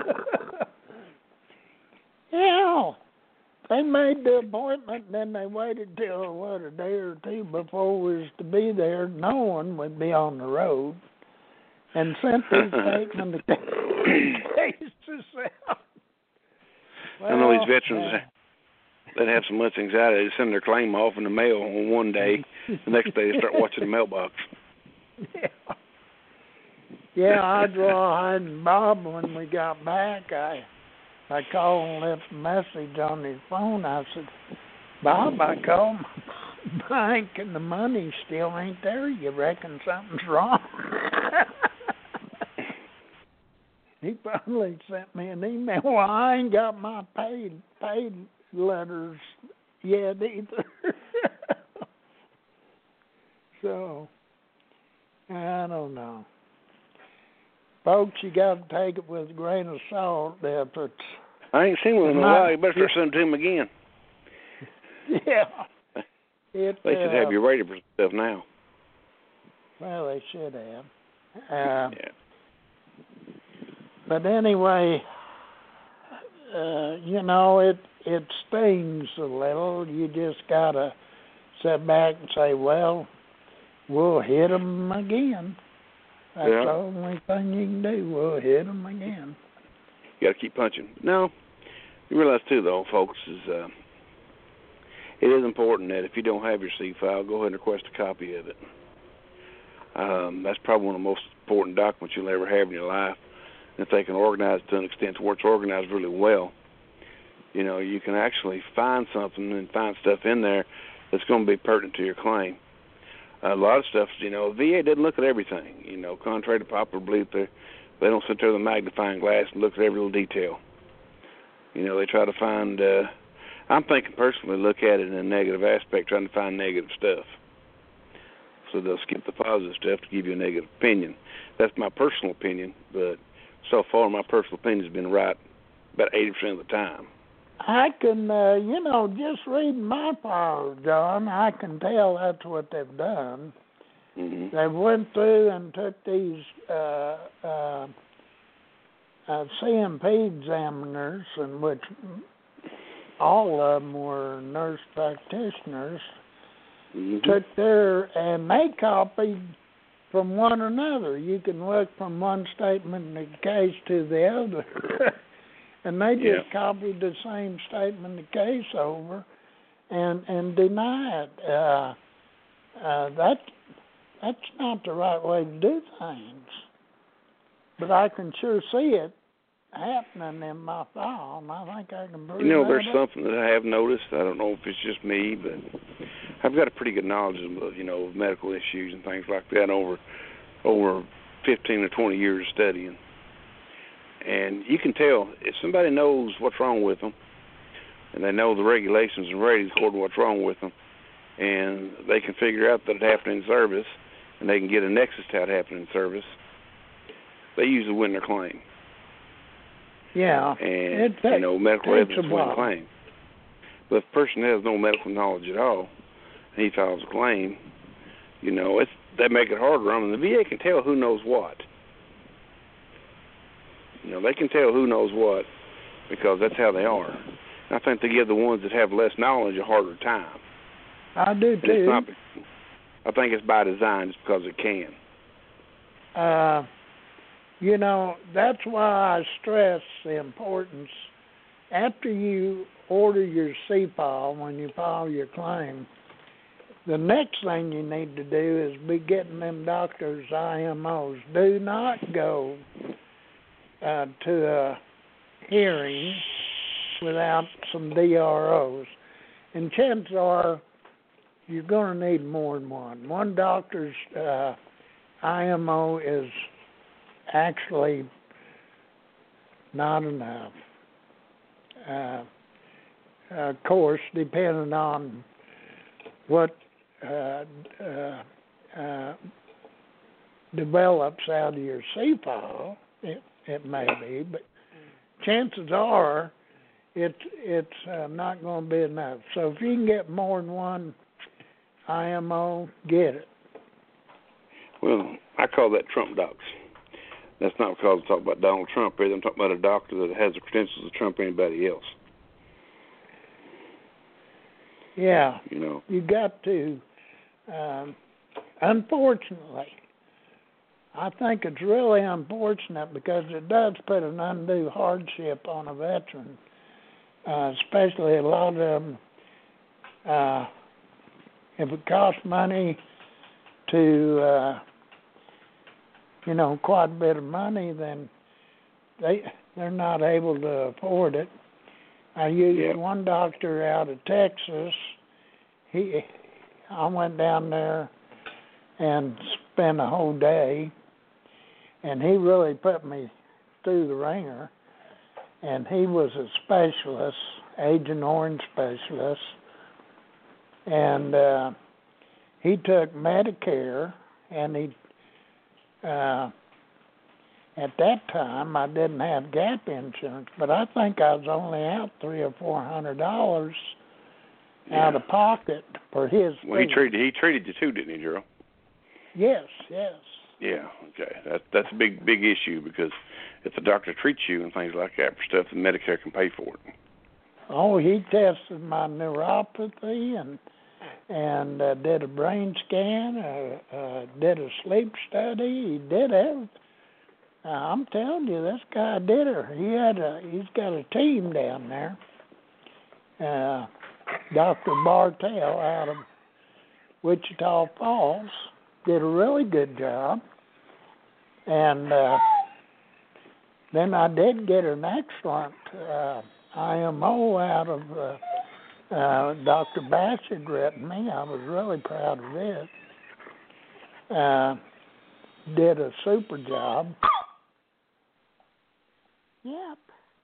[SPEAKER 2] Yeah. They made the appointment and then they waited till, what, a day or two before we was to be there, knowing we'd be on the road, and sent these statement of cases out. Well,
[SPEAKER 1] I know these veterans, uh, they'd have so much anxiety, they'd send their claim off in the mail on one day, the next day they start watching the mailbox.
[SPEAKER 2] Yeah. Yeah, I draw and Bob when we got back. I I called and left a message on his phone. I said, Bob, I called my bank and the money still ain't there. You reckon something's wrong? He finally sent me an email. Well, I ain't got my paid paid letters yet either. So, I don't know. Folks, you got to take it with a grain of salt. If it's
[SPEAKER 1] I ain't seen one in a while. You better start sending to him again.
[SPEAKER 2] Yeah. It,
[SPEAKER 1] they should
[SPEAKER 2] uh,
[SPEAKER 1] have you rated for stuff now.
[SPEAKER 2] Well, they should have. Uh,
[SPEAKER 1] yeah.
[SPEAKER 2] But anyway, uh, you know, it it stings a little. You just got to sit back and say, well, we'll hit them again. That's
[SPEAKER 1] yeah.
[SPEAKER 2] the only thing you can do. We'll hit them again.
[SPEAKER 1] You got to keep punching. No, you realize too, though, folks, is uh, it is important that if you don't have your C file, go ahead and request a copy of it. Um, that's probably one of the most important documents you'll ever have in your life. And if they can organize it to an extent to where it's organized really well, you know, you can actually find something and find stuff in there that's going to be pertinent to your claim. A lot of stuff, you know, V A doesn't look at everything. You know, contrary to popular belief, they they don't sit there with a magnifying glass and look at every little detail. You know, they try to find. Uh, I'm thinking personally, look at it in a negative aspect, trying to find negative stuff. So they'll skip the positive stuff to give you a negative opinion. That's my personal opinion, but so far, my personal opinion has been right about eighty percent of the time.
[SPEAKER 2] I can, uh, you know, just reading my file, John, I can tell that's what they've done.
[SPEAKER 1] Mm-hmm.
[SPEAKER 2] They went through and took these uh, uh, uh, C M P examiners, in which all of them were nurse practitioners,
[SPEAKER 1] Mm-hmm.
[SPEAKER 2] took their, and they copied from one another. You can look from one statement of the case to the other. And they just
[SPEAKER 1] Yeah.
[SPEAKER 2] copied the same statement of the case over and, and deny it. Uh, uh, that, that's not the right way to do things. But I can sure see it happening in my file, and I think I can prove
[SPEAKER 1] You know,
[SPEAKER 2] that
[SPEAKER 1] there's
[SPEAKER 2] up.
[SPEAKER 1] something that I have noticed. I don't know if it's just me, but I've got a pretty good knowledge of, you know, of medical issues and things like that over over fifteen or twenty years of studying. And you can tell if somebody knows what's wrong with them, and they know the regulations and ratings according to what's wrong with them, and they can figure out that it happened in service, and they can get a nexus to how it happened in service, they usually win their claim.
[SPEAKER 2] Yeah.
[SPEAKER 1] And,
[SPEAKER 2] it
[SPEAKER 1] you know, medical
[SPEAKER 2] takes
[SPEAKER 1] evidence
[SPEAKER 2] a
[SPEAKER 1] win
[SPEAKER 2] while.
[SPEAKER 1] claim. But if a person has no medical knowledge at all, and he files a claim, you know, it's they make it harder on them. The V A can tell who knows what. You know, they can tell who knows what because that's how they are. I think they give the ones that have less knowledge a harder time.
[SPEAKER 2] I do
[SPEAKER 1] And
[SPEAKER 2] too.
[SPEAKER 1] it's not, I think it's by design just because it can.
[SPEAKER 2] Uh, you know, that's why I stress the importance, after you order your C file, when you file your claim, the next thing you need to do is be getting them doctors' I M Os. Do not go uh, to a hearing without some D R Os. And chances are you're going to need more than one. One doctor's uh, I M O is actually not enough. Uh, of course, depending on what uh, uh, uh, develops out of your C file, it, it may be, but chances are it, it's uh, not going to be enough. So if you can get more than one I M O, get it.
[SPEAKER 1] Well, I call that Trump docs. That's not because I'm talking about Donald Trump either. I'm talking about a doctor that has the credentials of Trump or anybody else.
[SPEAKER 2] Yeah.
[SPEAKER 1] You know.
[SPEAKER 2] You got to, um, unfortunately, I think it's really unfortunate because it does put an undue hardship on a veteran, uh, especially a lot of them. Uh, if it costs money to, uh, you know, quite a bit of money, then they they're not able to afford it. I used
[SPEAKER 1] Yep.
[SPEAKER 2] one doctor out of Texas. He, I went down there and spent a whole day, and he really put me through the ringer. And he was a specialist, Agent Orange specialist, and uh, he took Medicare, and he, uh, at that time, I didn't have gap insurance, but I think I was only out three or four hundred dollars
[SPEAKER 1] Yeah.
[SPEAKER 2] out of pocket for his.
[SPEAKER 1] Well, he
[SPEAKER 2] fee.
[SPEAKER 1] treated he treated you too, didn't he, Gerald?
[SPEAKER 2] Yes, yes.
[SPEAKER 1] Yeah. Okay. That that's a big big issue because if the doctor treats you and things like that for stuff, then Medicare can pay for it.
[SPEAKER 2] Oh, he tested my neuropathy and and uh, did a brain scan, uh, uh, did a sleep study. He did everything. Uh, I'm telling you, this guy did it. He had a, he's got a team down there. Uh, Doctor Bartell out of Wichita Falls did a really good job. And uh, then I did get an excellent uh, I M O out of uh, uh, Doctor Bassett written me. I was really proud of it. Uh, did a super job. Yep.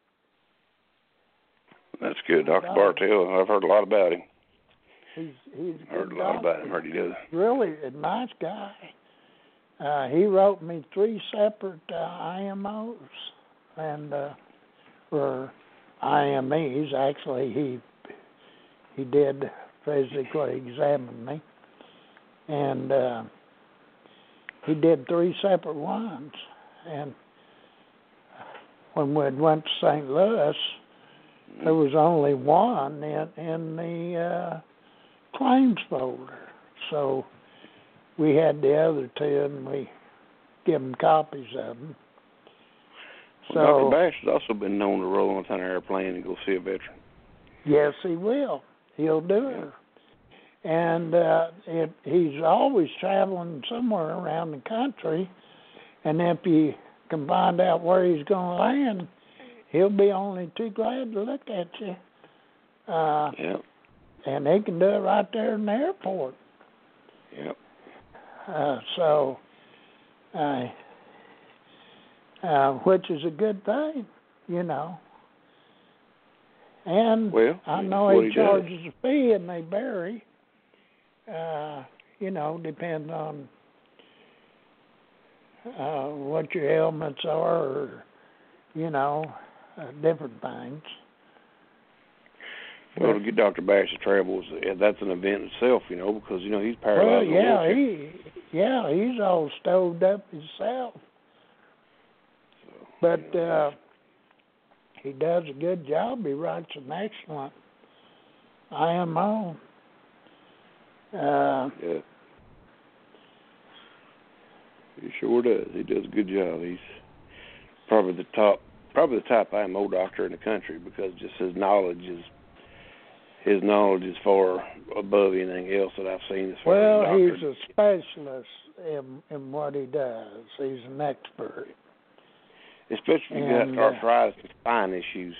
[SPEAKER 1] That's good, Doctor Bartell. I've heard a lot about him.
[SPEAKER 2] He's he's a
[SPEAKER 1] Heard
[SPEAKER 2] good
[SPEAKER 1] a lot
[SPEAKER 2] doctor.
[SPEAKER 1] about him. Heard he does.
[SPEAKER 2] Really a nice guy. uh, he wrote me three separate uh, I M Os and uh, or I M Es. Actually, he he did physically examine me, and uh, he did three separate ones. And when we went to Saint Louis, there was only one in in the uh, claims folder. So we had the other two, and we give them copies of them.
[SPEAKER 1] Well,
[SPEAKER 2] So,
[SPEAKER 1] Doctor Bash has also been known to roll on an airplane and go see a veteran.
[SPEAKER 2] Yes, he will. He'll do
[SPEAKER 1] Yeah.
[SPEAKER 2] it. And uh, it, he's always traveling somewhere around the country, and if you can find out where he's going to land, he'll be only too glad to look at you. Uh,
[SPEAKER 1] Yeah.
[SPEAKER 2] And he can do it right there in the airport.
[SPEAKER 1] Yep.
[SPEAKER 2] Uh, so, uh, uh, which is a good thing, you know. And
[SPEAKER 1] Well,
[SPEAKER 2] I
[SPEAKER 1] that's
[SPEAKER 2] know
[SPEAKER 1] what
[SPEAKER 2] he,
[SPEAKER 1] he
[SPEAKER 2] charges a fee and they vary, uh, you know, depending on uh, what your ailments are or, you know, uh, different things.
[SPEAKER 1] Well, to get Doctor Bash to travel, is, that's an event itself, you know, because, you know, he's
[SPEAKER 2] Well,
[SPEAKER 1] paralyzed. in a
[SPEAKER 2] yeah,
[SPEAKER 1] wheelchair.
[SPEAKER 2] he, yeah, he's all stoved up himself.
[SPEAKER 1] So,
[SPEAKER 2] But
[SPEAKER 1] you know,
[SPEAKER 2] uh, he does a good job. He writes an excellent I M O. Uh,
[SPEAKER 1] yeah. He sure does. He does a good job. He's probably the top, probably the top I M O doctor in the country because just his knowledge is, his knowledge is far above anything else that I've seen as far
[SPEAKER 2] well,
[SPEAKER 1] as a
[SPEAKER 2] he's
[SPEAKER 1] doctor.
[SPEAKER 2] a specialist in, in what he does. He's an expert.
[SPEAKER 1] Especially if you
[SPEAKER 2] And,
[SPEAKER 1] got
[SPEAKER 2] uh,
[SPEAKER 1] arthritis and spine issues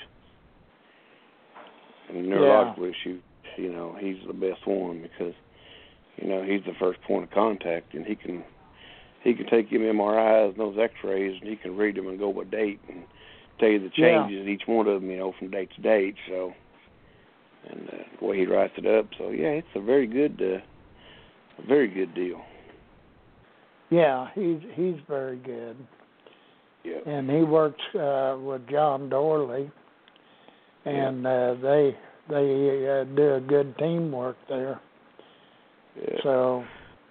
[SPEAKER 1] and neurological issues, you know, he's the best one because, you know, he's the first point of contact, and he can he can take him M R Is and those X-rays, and he can read them and go by date and tell you the
[SPEAKER 2] Yeah.
[SPEAKER 1] changes in each one of them, you know, from date to date. So, and uh, the way he writes it up, so yeah, it's a very good, uh, a very good deal.
[SPEAKER 2] Yeah, he's he's very good.
[SPEAKER 1] Yeah.
[SPEAKER 2] And he works uh, with John Dorley, and uh, they they uh, do a good teamwork there.
[SPEAKER 1] Yeah.
[SPEAKER 2] So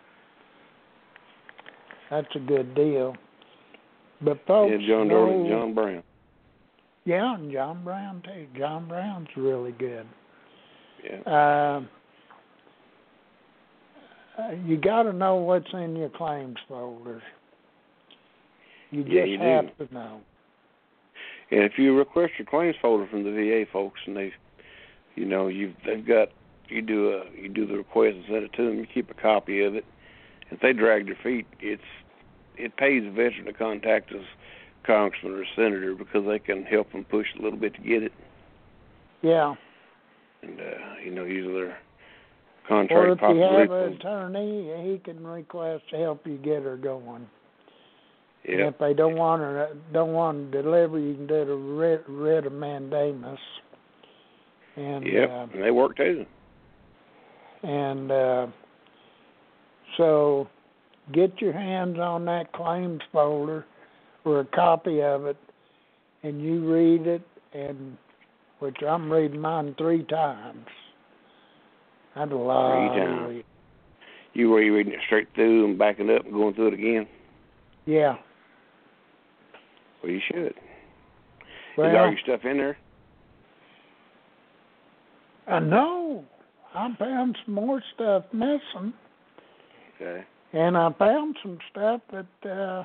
[SPEAKER 2] that's a good deal. But folks,
[SPEAKER 1] yeah, John
[SPEAKER 2] know,
[SPEAKER 1] Dorley and John Brown.
[SPEAKER 2] Yeah, and John Brown too. John Brown's really good.
[SPEAKER 1] Yeah.
[SPEAKER 2] Uh, uh, you got to know what's in your claims folders. You
[SPEAKER 1] Yeah,
[SPEAKER 2] just
[SPEAKER 1] you
[SPEAKER 2] have
[SPEAKER 1] do.
[SPEAKER 2] to know.
[SPEAKER 1] And if you request your claims folder from the V A folks, and they, you know, you they've got you do a you do the request and send it to them. You keep a copy of it. If they drag their feet, it's it pays a veteran to contact us, congressman or senator, because they can help them push a little bit to get it.
[SPEAKER 2] Yeah.
[SPEAKER 1] And uh, you know, usually they're
[SPEAKER 2] Or
[SPEAKER 1] contrary
[SPEAKER 2] if you have
[SPEAKER 1] possibly.
[SPEAKER 2] an attorney, he can request to help you get her going. And
[SPEAKER 1] Yeah.
[SPEAKER 2] if they don't want her, don't want to deliver, you can do the writ, writ of mandamus. And
[SPEAKER 1] Yep.
[SPEAKER 2] uh,
[SPEAKER 1] And they work too.
[SPEAKER 2] and uh, so get your hands on that claims folder or a copy of it, and you read it, and which I'm reading mine three times. That's a lot.
[SPEAKER 1] Three
[SPEAKER 2] of
[SPEAKER 1] times.
[SPEAKER 2] reading.
[SPEAKER 1] You were you reading it straight through and backing up and going through it again?
[SPEAKER 2] Yeah.
[SPEAKER 1] Well, you should.
[SPEAKER 2] Well,
[SPEAKER 1] Is all your stuff in there?
[SPEAKER 2] I know. I found some more stuff missing,
[SPEAKER 1] Okay.
[SPEAKER 2] and I found some stuff that, uh,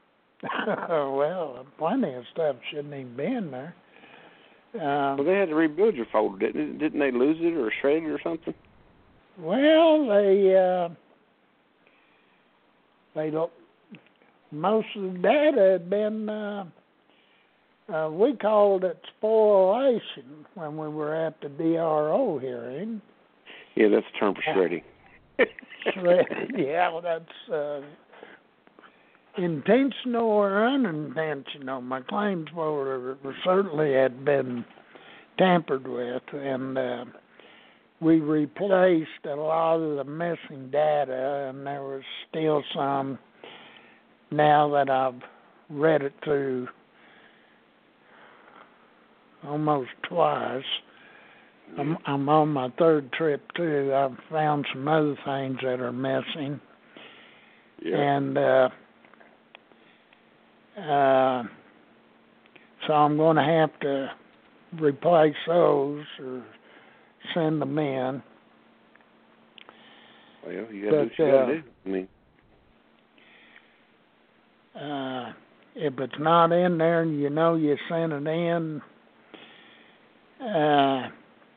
[SPEAKER 2] well, plenty of stuff shouldn't even be in there. Uh,
[SPEAKER 1] Well, they had to rebuild your folder, didn't it? Didn't they lose it or shred it or something?
[SPEAKER 2] well, they, uh, they don't, most of the data had been, uh, uh, we called it spoliation when we were at the D R O hearing.
[SPEAKER 1] Yeah, that's a term for shredding.
[SPEAKER 2] Shred- yeah, well, that's uh, intentional or unintentional. My claims folder certainly had been tampered with, and uh, we replaced a lot of the missing data, and there was still some now that I've read it through almost twice. I'm, I'm on my third trip too. I've found some other things that are missing,
[SPEAKER 1] Yeah.
[SPEAKER 2] and uh, uh, so I'm going to have to replace those or send them in.
[SPEAKER 1] Well, you got to do what you got to
[SPEAKER 2] uh,
[SPEAKER 1] do. I mean,
[SPEAKER 2] uh, if it's not in there and you know you sent it in, uh,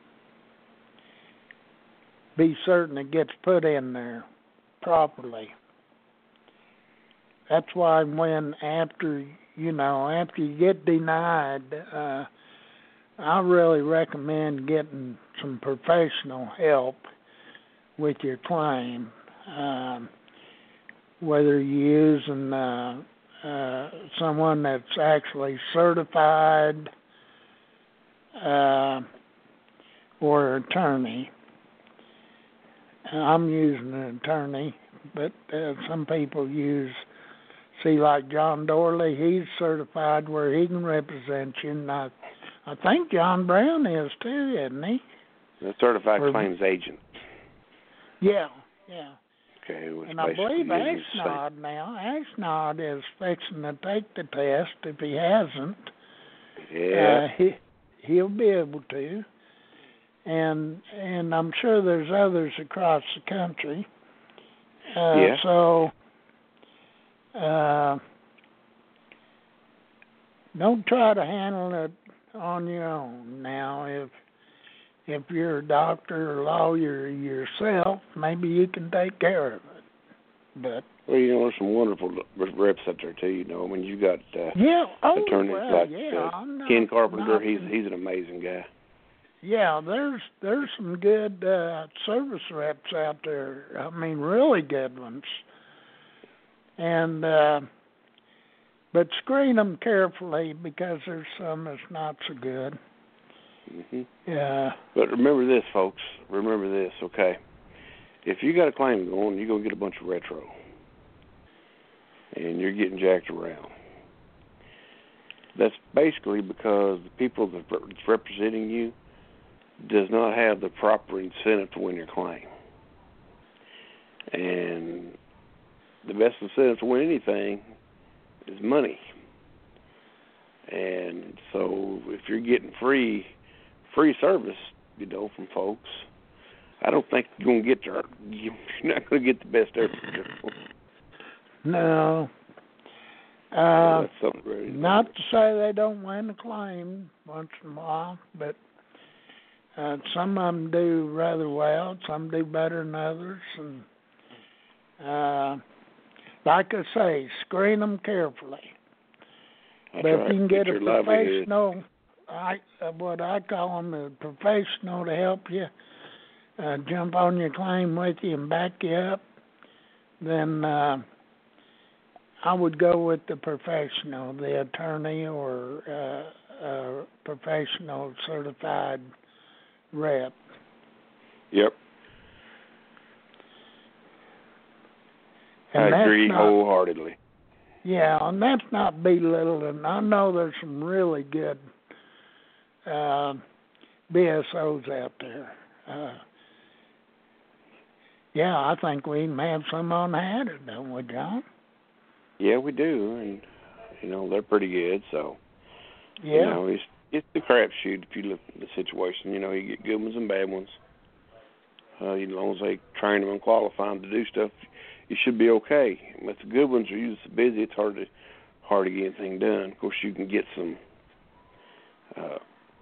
[SPEAKER 2] be certain it gets put in there properly. That's why when after, you know, after you get denied, uh, I really recommend getting some professional help with your claim. Um, whether you're using uh, uh, someone that's actually certified uh, or attorney. I'm using an attorney, but uh, some people use, see, like John Dorley, he's certified where he can represent you, and I, I think John Brown is too, isn't he?
[SPEAKER 1] a certified
[SPEAKER 2] Or,
[SPEAKER 1] claims agent.
[SPEAKER 2] Yeah, yeah.
[SPEAKER 1] Okay, which
[SPEAKER 2] And I believe
[SPEAKER 1] basically is the same.
[SPEAKER 2] Ashnod now, Ashnod is fixing to take the test. If he hasn't,
[SPEAKER 1] Yeah.
[SPEAKER 2] uh, he, he'll be able to. And and I'm sure there's others across the country. Uh,
[SPEAKER 1] Yeah.
[SPEAKER 2] So uh, don't try to handle it on your own. Now, if if you're a doctor or lawyer yourself, maybe you can take care of it. But
[SPEAKER 1] Well, you know, there's some wonderful reps out there too. You know, I mean, you got uh,
[SPEAKER 2] yeah, oh
[SPEAKER 1] attorneys
[SPEAKER 2] well,
[SPEAKER 1] like
[SPEAKER 2] yeah,
[SPEAKER 1] uh,
[SPEAKER 2] I'm not,
[SPEAKER 1] Ken Carpenter.
[SPEAKER 2] not,
[SPEAKER 1] He's he's an amazing guy.
[SPEAKER 2] Yeah, there's there's some good uh, service reps out there. I mean, really good ones. And uh, but screen them carefully because there's some that's not so good.
[SPEAKER 1] Mm-hmm.
[SPEAKER 2] Yeah.
[SPEAKER 1] But remember this, folks. Remember this, okay? If you got a claim going, you're going to get a bunch of retro. And you're getting jacked around. That's basically because the people that's representing you does not have the proper incentive to win your claim. And the best incentive to win anything is money. And so if you're getting free free service, you know, from folks, I don't think you're going to get there. You're not going to get the best ever.
[SPEAKER 2] No.
[SPEAKER 1] So
[SPEAKER 2] Uh,
[SPEAKER 1] that's something really
[SPEAKER 2] not to say they don't win a claim once in a while, but uh, some of them do rather well. Some do better than others. And uh, like I say, screen them carefully.
[SPEAKER 1] That's
[SPEAKER 2] But
[SPEAKER 1] right.
[SPEAKER 2] if you can get,
[SPEAKER 1] Get
[SPEAKER 2] a
[SPEAKER 1] your
[SPEAKER 2] professional, I uh, what I call them, a professional to help you uh, jump on your claim with you and back you up, then uh, I would go with the professional, the attorney or uh, a professional certified rep.
[SPEAKER 1] Yep.
[SPEAKER 2] And
[SPEAKER 1] I agree
[SPEAKER 2] not,
[SPEAKER 1] wholeheartedly.
[SPEAKER 2] Yeah, and that's not belittling. I know there's some really good uh, B S Os out there. Uh, yeah, I think we even have some on the Hatter, don't we, John?
[SPEAKER 1] Yeah, we do, and you know they're pretty good. So
[SPEAKER 2] Yeah.
[SPEAKER 1] you know, it's it's the crapshoot if you look at the situation. You know, you get good ones and bad ones. Uh, as long as they train them and qualify them to do stuff, you should be okay. But the good ones are usually so busy; it's hard to hard to get anything done. Of course, you can get some. Uh,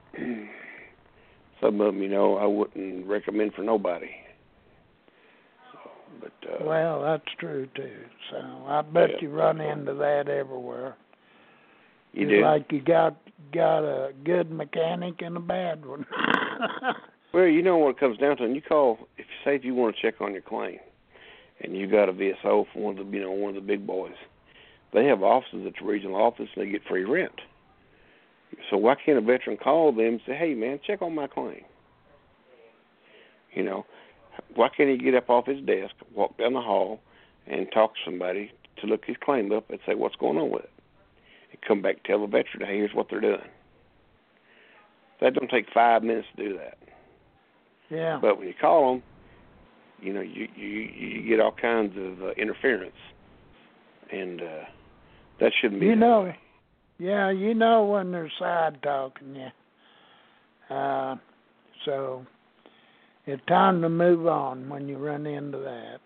[SPEAKER 1] some of them, you know, I wouldn't recommend for nobody. So, but uh,
[SPEAKER 2] well, that's true too. So I bet
[SPEAKER 1] yeah,
[SPEAKER 2] you run into that everywhere.
[SPEAKER 1] You
[SPEAKER 2] it's
[SPEAKER 1] do.
[SPEAKER 2] like you got got a good mechanic and a bad one.
[SPEAKER 1] Well, you know what it comes down to, and you call if you say if you want to check on your claim, and you got a V S O from one of the you know one of the big boys, they have offices at the regional office and they get free rent. So why can't a veteran call them and say, "Hey, man, check on my claim"? You know, why can't he get up off his desk, walk down the hall, and talk to somebody to look his claim up and say, what's going on with it? And come back and tell the veteran, hey, here's what they're doing. That don't take five minutes to do that.
[SPEAKER 2] Yeah.
[SPEAKER 1] But when you call them, you know, you you, you get all kinds of uh, interference, and uh, that shouldn't be.
[SPEAKER 2] You
[SPEAKER 1] that
[SPEAKER 2] know,
[SPEAKER 1] way.
[SPEAKER 2] yeah, you know when they're side talking you. Uh, so it's time to move on when you run into that.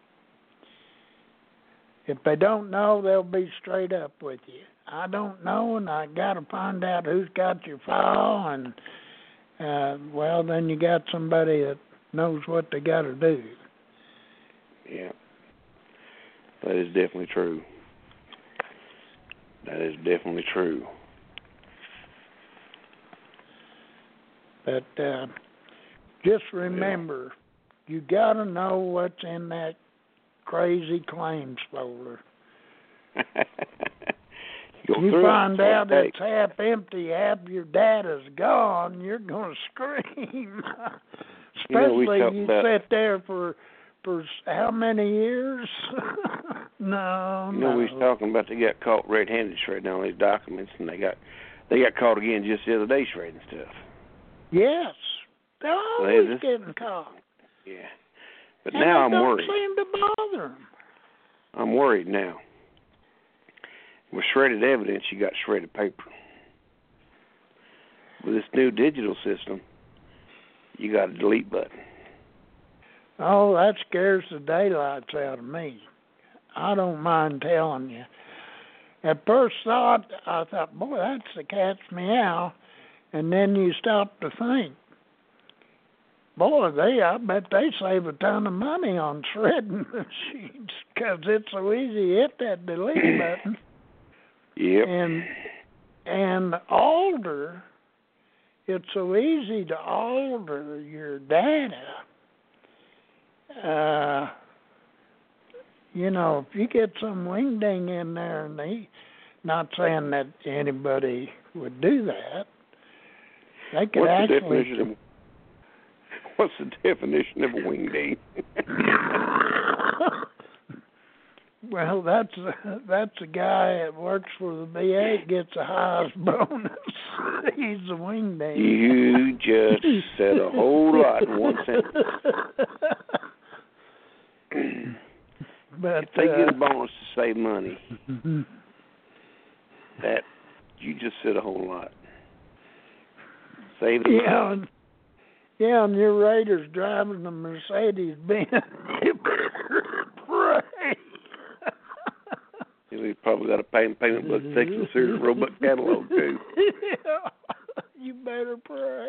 [SPEAKER 2] If they don't know, they'll be straight up with you. I don't know, and I got to find out who's got your file, and uh, well, then you got somebody that knows what they got to do.
[SPEAKER 1] Yeah, that is definitely true. That is definitely true.
[SPEAKER 2] But uh, just remember, yeah. you got to know what's in that crazy claims folder. You find out it's half empty, half your data's gone, you're going to scream. Especially you, know, you sit there for for how many years? no,
[SPEAKER 1] You know,
[SPEAKER 2] no.
[SPEAKER 1] we was talking about they got caught red-handed shredding all these documents, and they got they got caught again just the other day shredding stuff.
[SPEAKER 2] Yes, they're always
[SPEAKER 1] this,
[SPEAKER 2] getting caught.
[SPEAKER 1] Yeah, but
[SPEAKER 2] and
[SPEAKER 1] now
[SPEAKER 2] it
[SPEAKER 1] I'm
[SPEAKER 2] don't
[SPEAKER 1] worried.
[SPEAKER 2] Seem to bother them.
[SPEAKER 1] I'm worried now. With shredded evidence, you got shredded paper. With this new digital system, you got a delete button.
[SPEAKER 2] Oh, that scares the daylights out of me. I don't mind telling you. At first thought, I thought, boy, that's the cat's meow. And then you stop to think, boy, they, I bet they save a ton of money on shredding machines because it's so easy to hit that delete button.
[SPEAKER 1] Yep.
[SPEAKER 2] And and alter, it's so easy to alter your data. Uh, you know, if you get some wingding in there, and they, not saying that anybody would do that, they could
[SPEAKER 1] what's
[SPEAKER 2] actually.
[SPEAKER 1] The definition of, what's the definition of a wingding?
[SPEAKER 2] Well, that's a, that's a guy that works for the V A gets the highest bonus. He's a wingding.
[SPEAKER 1] You just said a whole lot in one sentence.
[SPEAKER 2] But
[SPEAKER 1] if they
[SPEAKER 2] uh,
[SPEAKER 1] get a bonus to save money, that you just said a whole lot. Save the
[SPEAKER 2] yeah,
[SPEAKER 1] money.
[SPEAKER 2] and, yeah, and your Raiders driving the Mercedes Benz. You better pray.
[SPEAKER 1] He's probably got a payment payment book section of Sears Roebuck catalog too.
[SPEAKER 2] Yeah, you better pray.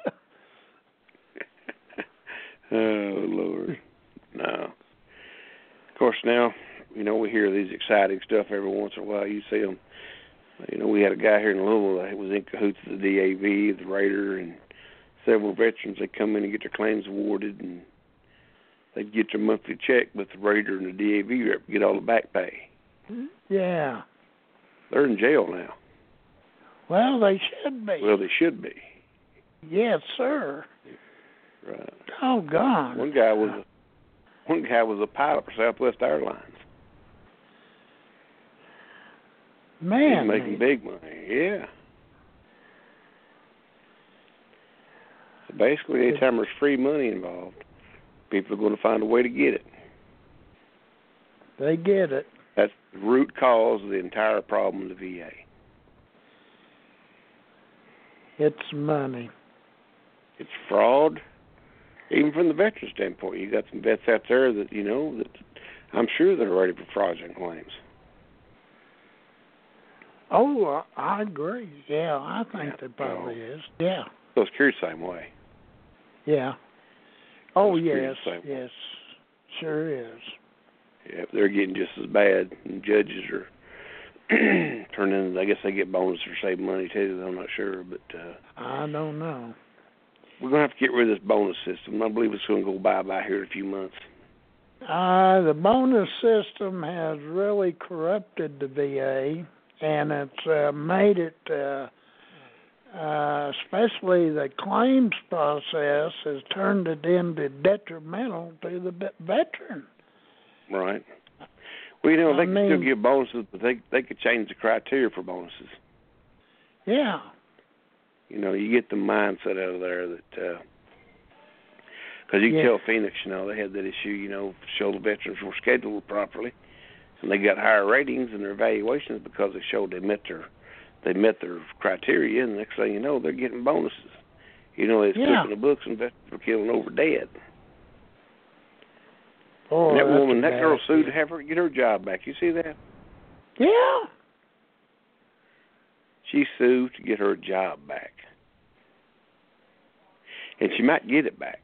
[SPEAKER 1] Oh Lord, no. Of course, now you know we hear these exciting stuff every once in a while. You see them. You know, we had a guy here in Louisville that was in cahoots with the D A V, the Raider, and several veterans. They come in and get their claims awarded, and they'd get their monthly check, but the Raider and the D A V rep get all the back pay.
[SPEAKER 2] Yeah.
[SPEAKER 1] They're in jail now.
[SPEAKER 2] Well, they should be.
[SPEAKER 1] Well, they should be.
[SPEAKER 2] Yes, sir.
[SPEAKER 1] Right.
[SPEAKER 2] Oh, God.
[SPEAKER 1] One guy was a, one guy was a pilot for Southwest Airlines.
[SPEAKER 2] Man,
[SPEAKER 1] he's making big money. Yeah. So basically, anytime there's free money involved, people are going to find a way to get it.
[SPEAKER 2] They get it.
[SPEAKER 1] That's the root cause of the entire problem in the V A.
[SPEAKER 2] It's money.
[SPEAKER 1] It's fraud. Even from the veteran standpoint, you got some vets out there that, you know, that I'm sure they're ready for fraudulent claims.
[SPEAKER 2] Oh, I agree. Yeah, I think
[SPEAKER 1] Yeah,
[SPEAKER 2] there probably
[SPEAKER 1] so,
[SPEAKER 2] is. Yeah.
[SPEAKER 1] Social Security the same way.
[SPEAKER 2] Yeah. Oh,
[SPEAKER 1] Social
[SPEAKER 2] yes,
[SPEAKER 1] Security the same way.
[SPEAKER 2] yes. Sure is.
[SPEAKER 1] Yeah, they're getting just as bad, and judges are turning. I guess they get bonus for saving money too. I'm not sure, but uh,
[SPEAKER 2] I don't know.
[SPEAKER 1] We're gonna have to get rid of this bonus system. I believe it's gonna go bye bye here in a few months.
[SPEAKER 2] Uh, the bonus system has really corrupted the V A, and it's uh, made it, uh, uh, especially the claims process, has turned it into detrimental to the veteran.
[SPEAKER 1] Right. Well, you know,
[SPEAKER 2] I
[SPEAKER 1] they can
[SPEAKER 2] mean,
[SPEAKER 1] still give bonuses, but they they could change the criteria for bonuses.
[SPEAKER 2] Yeah.
[SPEAKER 1] You know, you get the mindset out of there that, because uh, you
[SPEAKER 2] yeah.
[SPEAKER 1] can tell Phoenix, you know, they had that issue, you know, show the veterans were scheduled properly, and they got higher ratings in their evaluations because they showed they met their they met their criteria, and the next thing you know, they're getting bonuses. You know, it's
[SPEAKER 2] Yeah.
[SPEAKER 1] cooking the books and veterans were killing over dead.
[SPEAKER 2] Oh,
[SPEAKER 1] And that
[SPEAKER 2] that's
[SPEAKER 1] woman,
[SPEAKER 2] a
[SPEAKER 1] that girl
[SPEAKER 2] bad
[SPEAKER 1] sued to
[SPEAKER 2] thing.
[SPEAKER 1] have her get her job back. You see that?
[SPEAKER 2] Yeah.
[SPEAKER 1] She sued to get her job back. And she might get it back.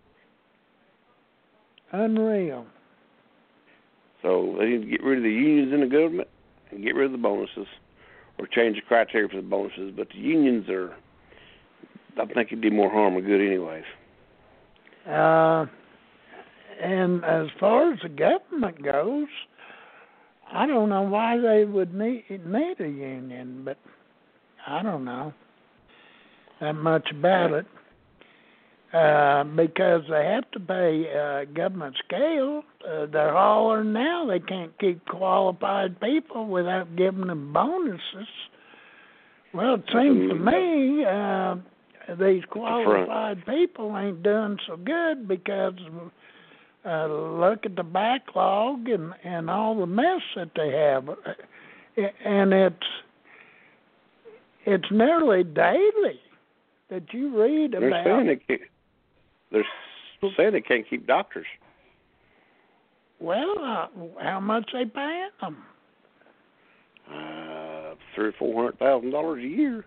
[SPEAKER 2] Unreal.
[SPEAKER 1] So they need to get rid of the unions in the government and get rid of the bonuses, or change the criteria for the bonuses. But the unions are, I think, it did more harm than good anyways.
[SPEAKER 2] Uh, and as far as the government goes, I don't know why they would need, need a union, but I don't know that much about it. Uh, because they have to pay uh, government scale. Uh, they're hollering now they can't keep qualified people without giving them bonuses. Well, it seems to me uh, these qualified people ain't doing so good because uh, look at the backlog and, and all the mess that they have. And it's it's nearly daily that you read
[SPEAKER 1] They're
[SPEAKER 2] about.
[SPEAKER 1] saying they can't, they're saying they can't keep doctors.
[SPEAKER 2] Well, uh, how much they paying them?
[SPEAKER 1] Uh, three or four hundred thousand dollars a year.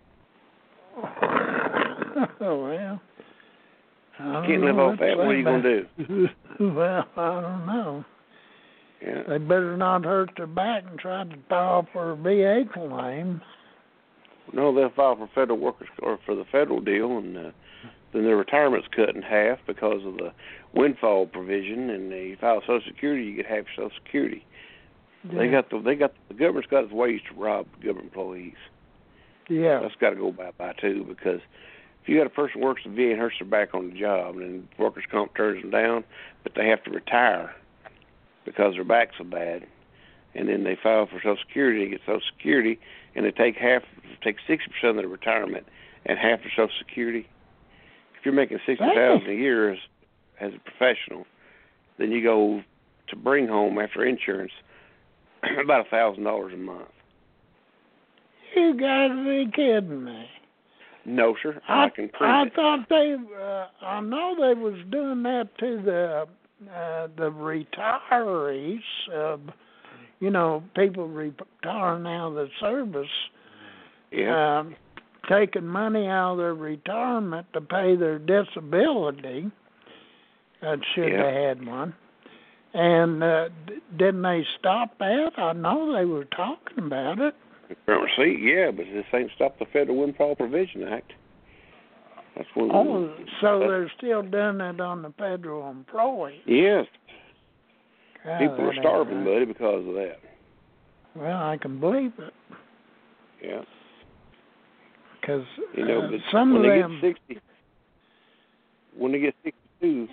[SPEAKER 2] Oh well, I
[SPEAKER 1] Can't live off that. What are you gonna do?
[SPEAKER 2] Well, I don't know.
[SPEAKER 1] Yeah.
[SPEAKER 2] They better not hurt their back and try to file for a V A claim.
[SPEAKER 1] No, they'll file for federal workers or for the federal deal, and uh, then their retirement's cut in half because of the windfall provision. And uh, you file Social Security, you get half your Social Security.
[SPEAKER 2] Yeah.
[SPEAKER 1] They got the they got the government's got its ways to rob government employees.
[SPEAKER 2] Yeah.
[SPEAKER 1] That's got to go by by too, because if you got a person who works at the V A and hurts their back on the job, and then workers' comp turns them down, but they have to retire because their back's so bad, and then they file for Social Security, they get Social Security, and they take half, take sixty percent of their retirement and half their Social Security. If you're making sixty thousand a year as as a professional, then you go to bring home after insurance about a thousand dollars a month.
[SPEAKER 2] You got to be kidding me.
[SPEAKER 1] No, sir.
[SPEAKER 2] I,
[SPEAKER 1] I can prove
[SPEAKER 2] I
[SPEAKER 1] it.
[SPEAKER 2] thought they. Uh, I know they was doing that to the uh, the retirees. Uh, you know, people retiring out of the service.
[SPEAKER 1] Yeah.
[SPEAKER 2] Um, taking money out of their retirement to pay their disability. That should
[SPEAKER 1] Yeah.
[SPEAKER 2] have had one. And uh, d- didn't they stop that? I know they were talking about it.
[SPEAKER 1] See, yeah, but this ain't stopped the Federal Windfall Provision Act. That's one.
[SPEAKER 2] Oh, so
[SPEAKER 1] that's,
[SPEAKER 2] they're still doing it on the federal employees.
[SPEAKER 1] yes.
[SPEAKER 2] God,
[SPEAKER 1] People are
[SPEAKER 2] that ain't
[SPEAKER 1] starving,
[SPEAKER 2] right.
[SPEAKER 1] buddy, because of that.
[SPEAKER 2] Well, I can believe it.
[SPEAKER 1] Yeah.
[SPEAKER 2] Because
[SPEAKER 1] You know,
[SPEAKER 2] uh,
[SPEAKER 1] but
[SPEAKER 2] some
[SPEAKER 1] when
[SPEAKER 2] of
[SPEAKER 1] they
[SPEAKER 2] them...
[SPEAKER 1] get sixty, when they get sixty-two,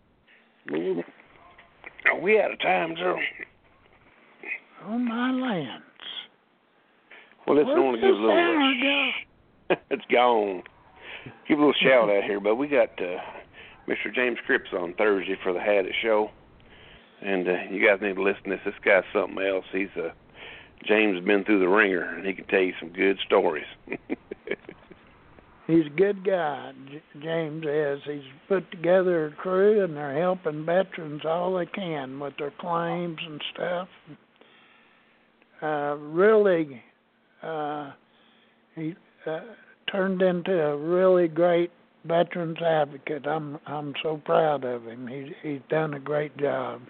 [SPEAKER 1] are we out of time, Joe?
[SPEAKER 2] Oh, my lands.
[SPEAKER 1] Well, listen, I want to give a
[SPEAKER 2] Where's this
[SPEAKER 1] little.
[SPEAKER 2] hour go?
[SPEAKER 1] It's gone. Give a little shout out here, but we got uh, Mister James Cripps on Thursday for the Hadit Show, and uh, you guys need to listen to this. This guy's something else. He's uh, James has been through the ringer, and he can tell you some good stories.
[SPEAKER 2] He's a good guy, J- James is. He's put together a crew, and they're helping veterans all they can with their claims and stuff. Uh, really, uh, he uh, turned into a really great veterans advocate. I'm I'm so proud of him. He he's done a great job,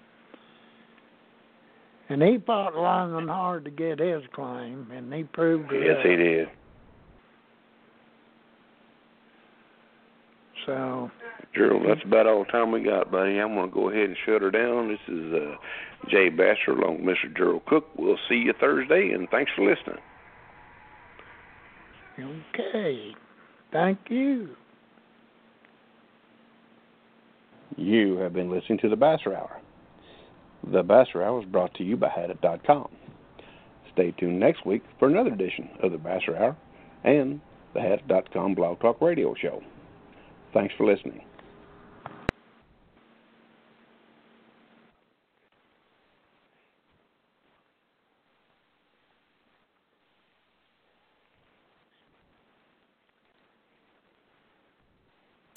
[SPEAKER 2] and he fought long and hard to get his claim, and he proved it.
[SPEAKER 1] Yes,
[SPEAKER 2] up.
[SPEAKER 1] he did.
[SPEAKER 2] So,
[SPEAKER 1] Gerald, that's about all the time we got, buddy. I'm going to go ahead and shut her down. This is uh, Jay Basher along with Mister Gerald Cook. We'll see you Thursday, and thanks for listening.
[SPEAKER 2] okay, thank you.
[SPEAKER 3] You have been listening to the Basser Hour.
[SPEAKER 1] The Basser Hour is brought to you by Hadit dot com. Stay tuned next week for another edition of the Basser Hour and the Hadit dot com Blog Talk Radio Show. Thanks for listening.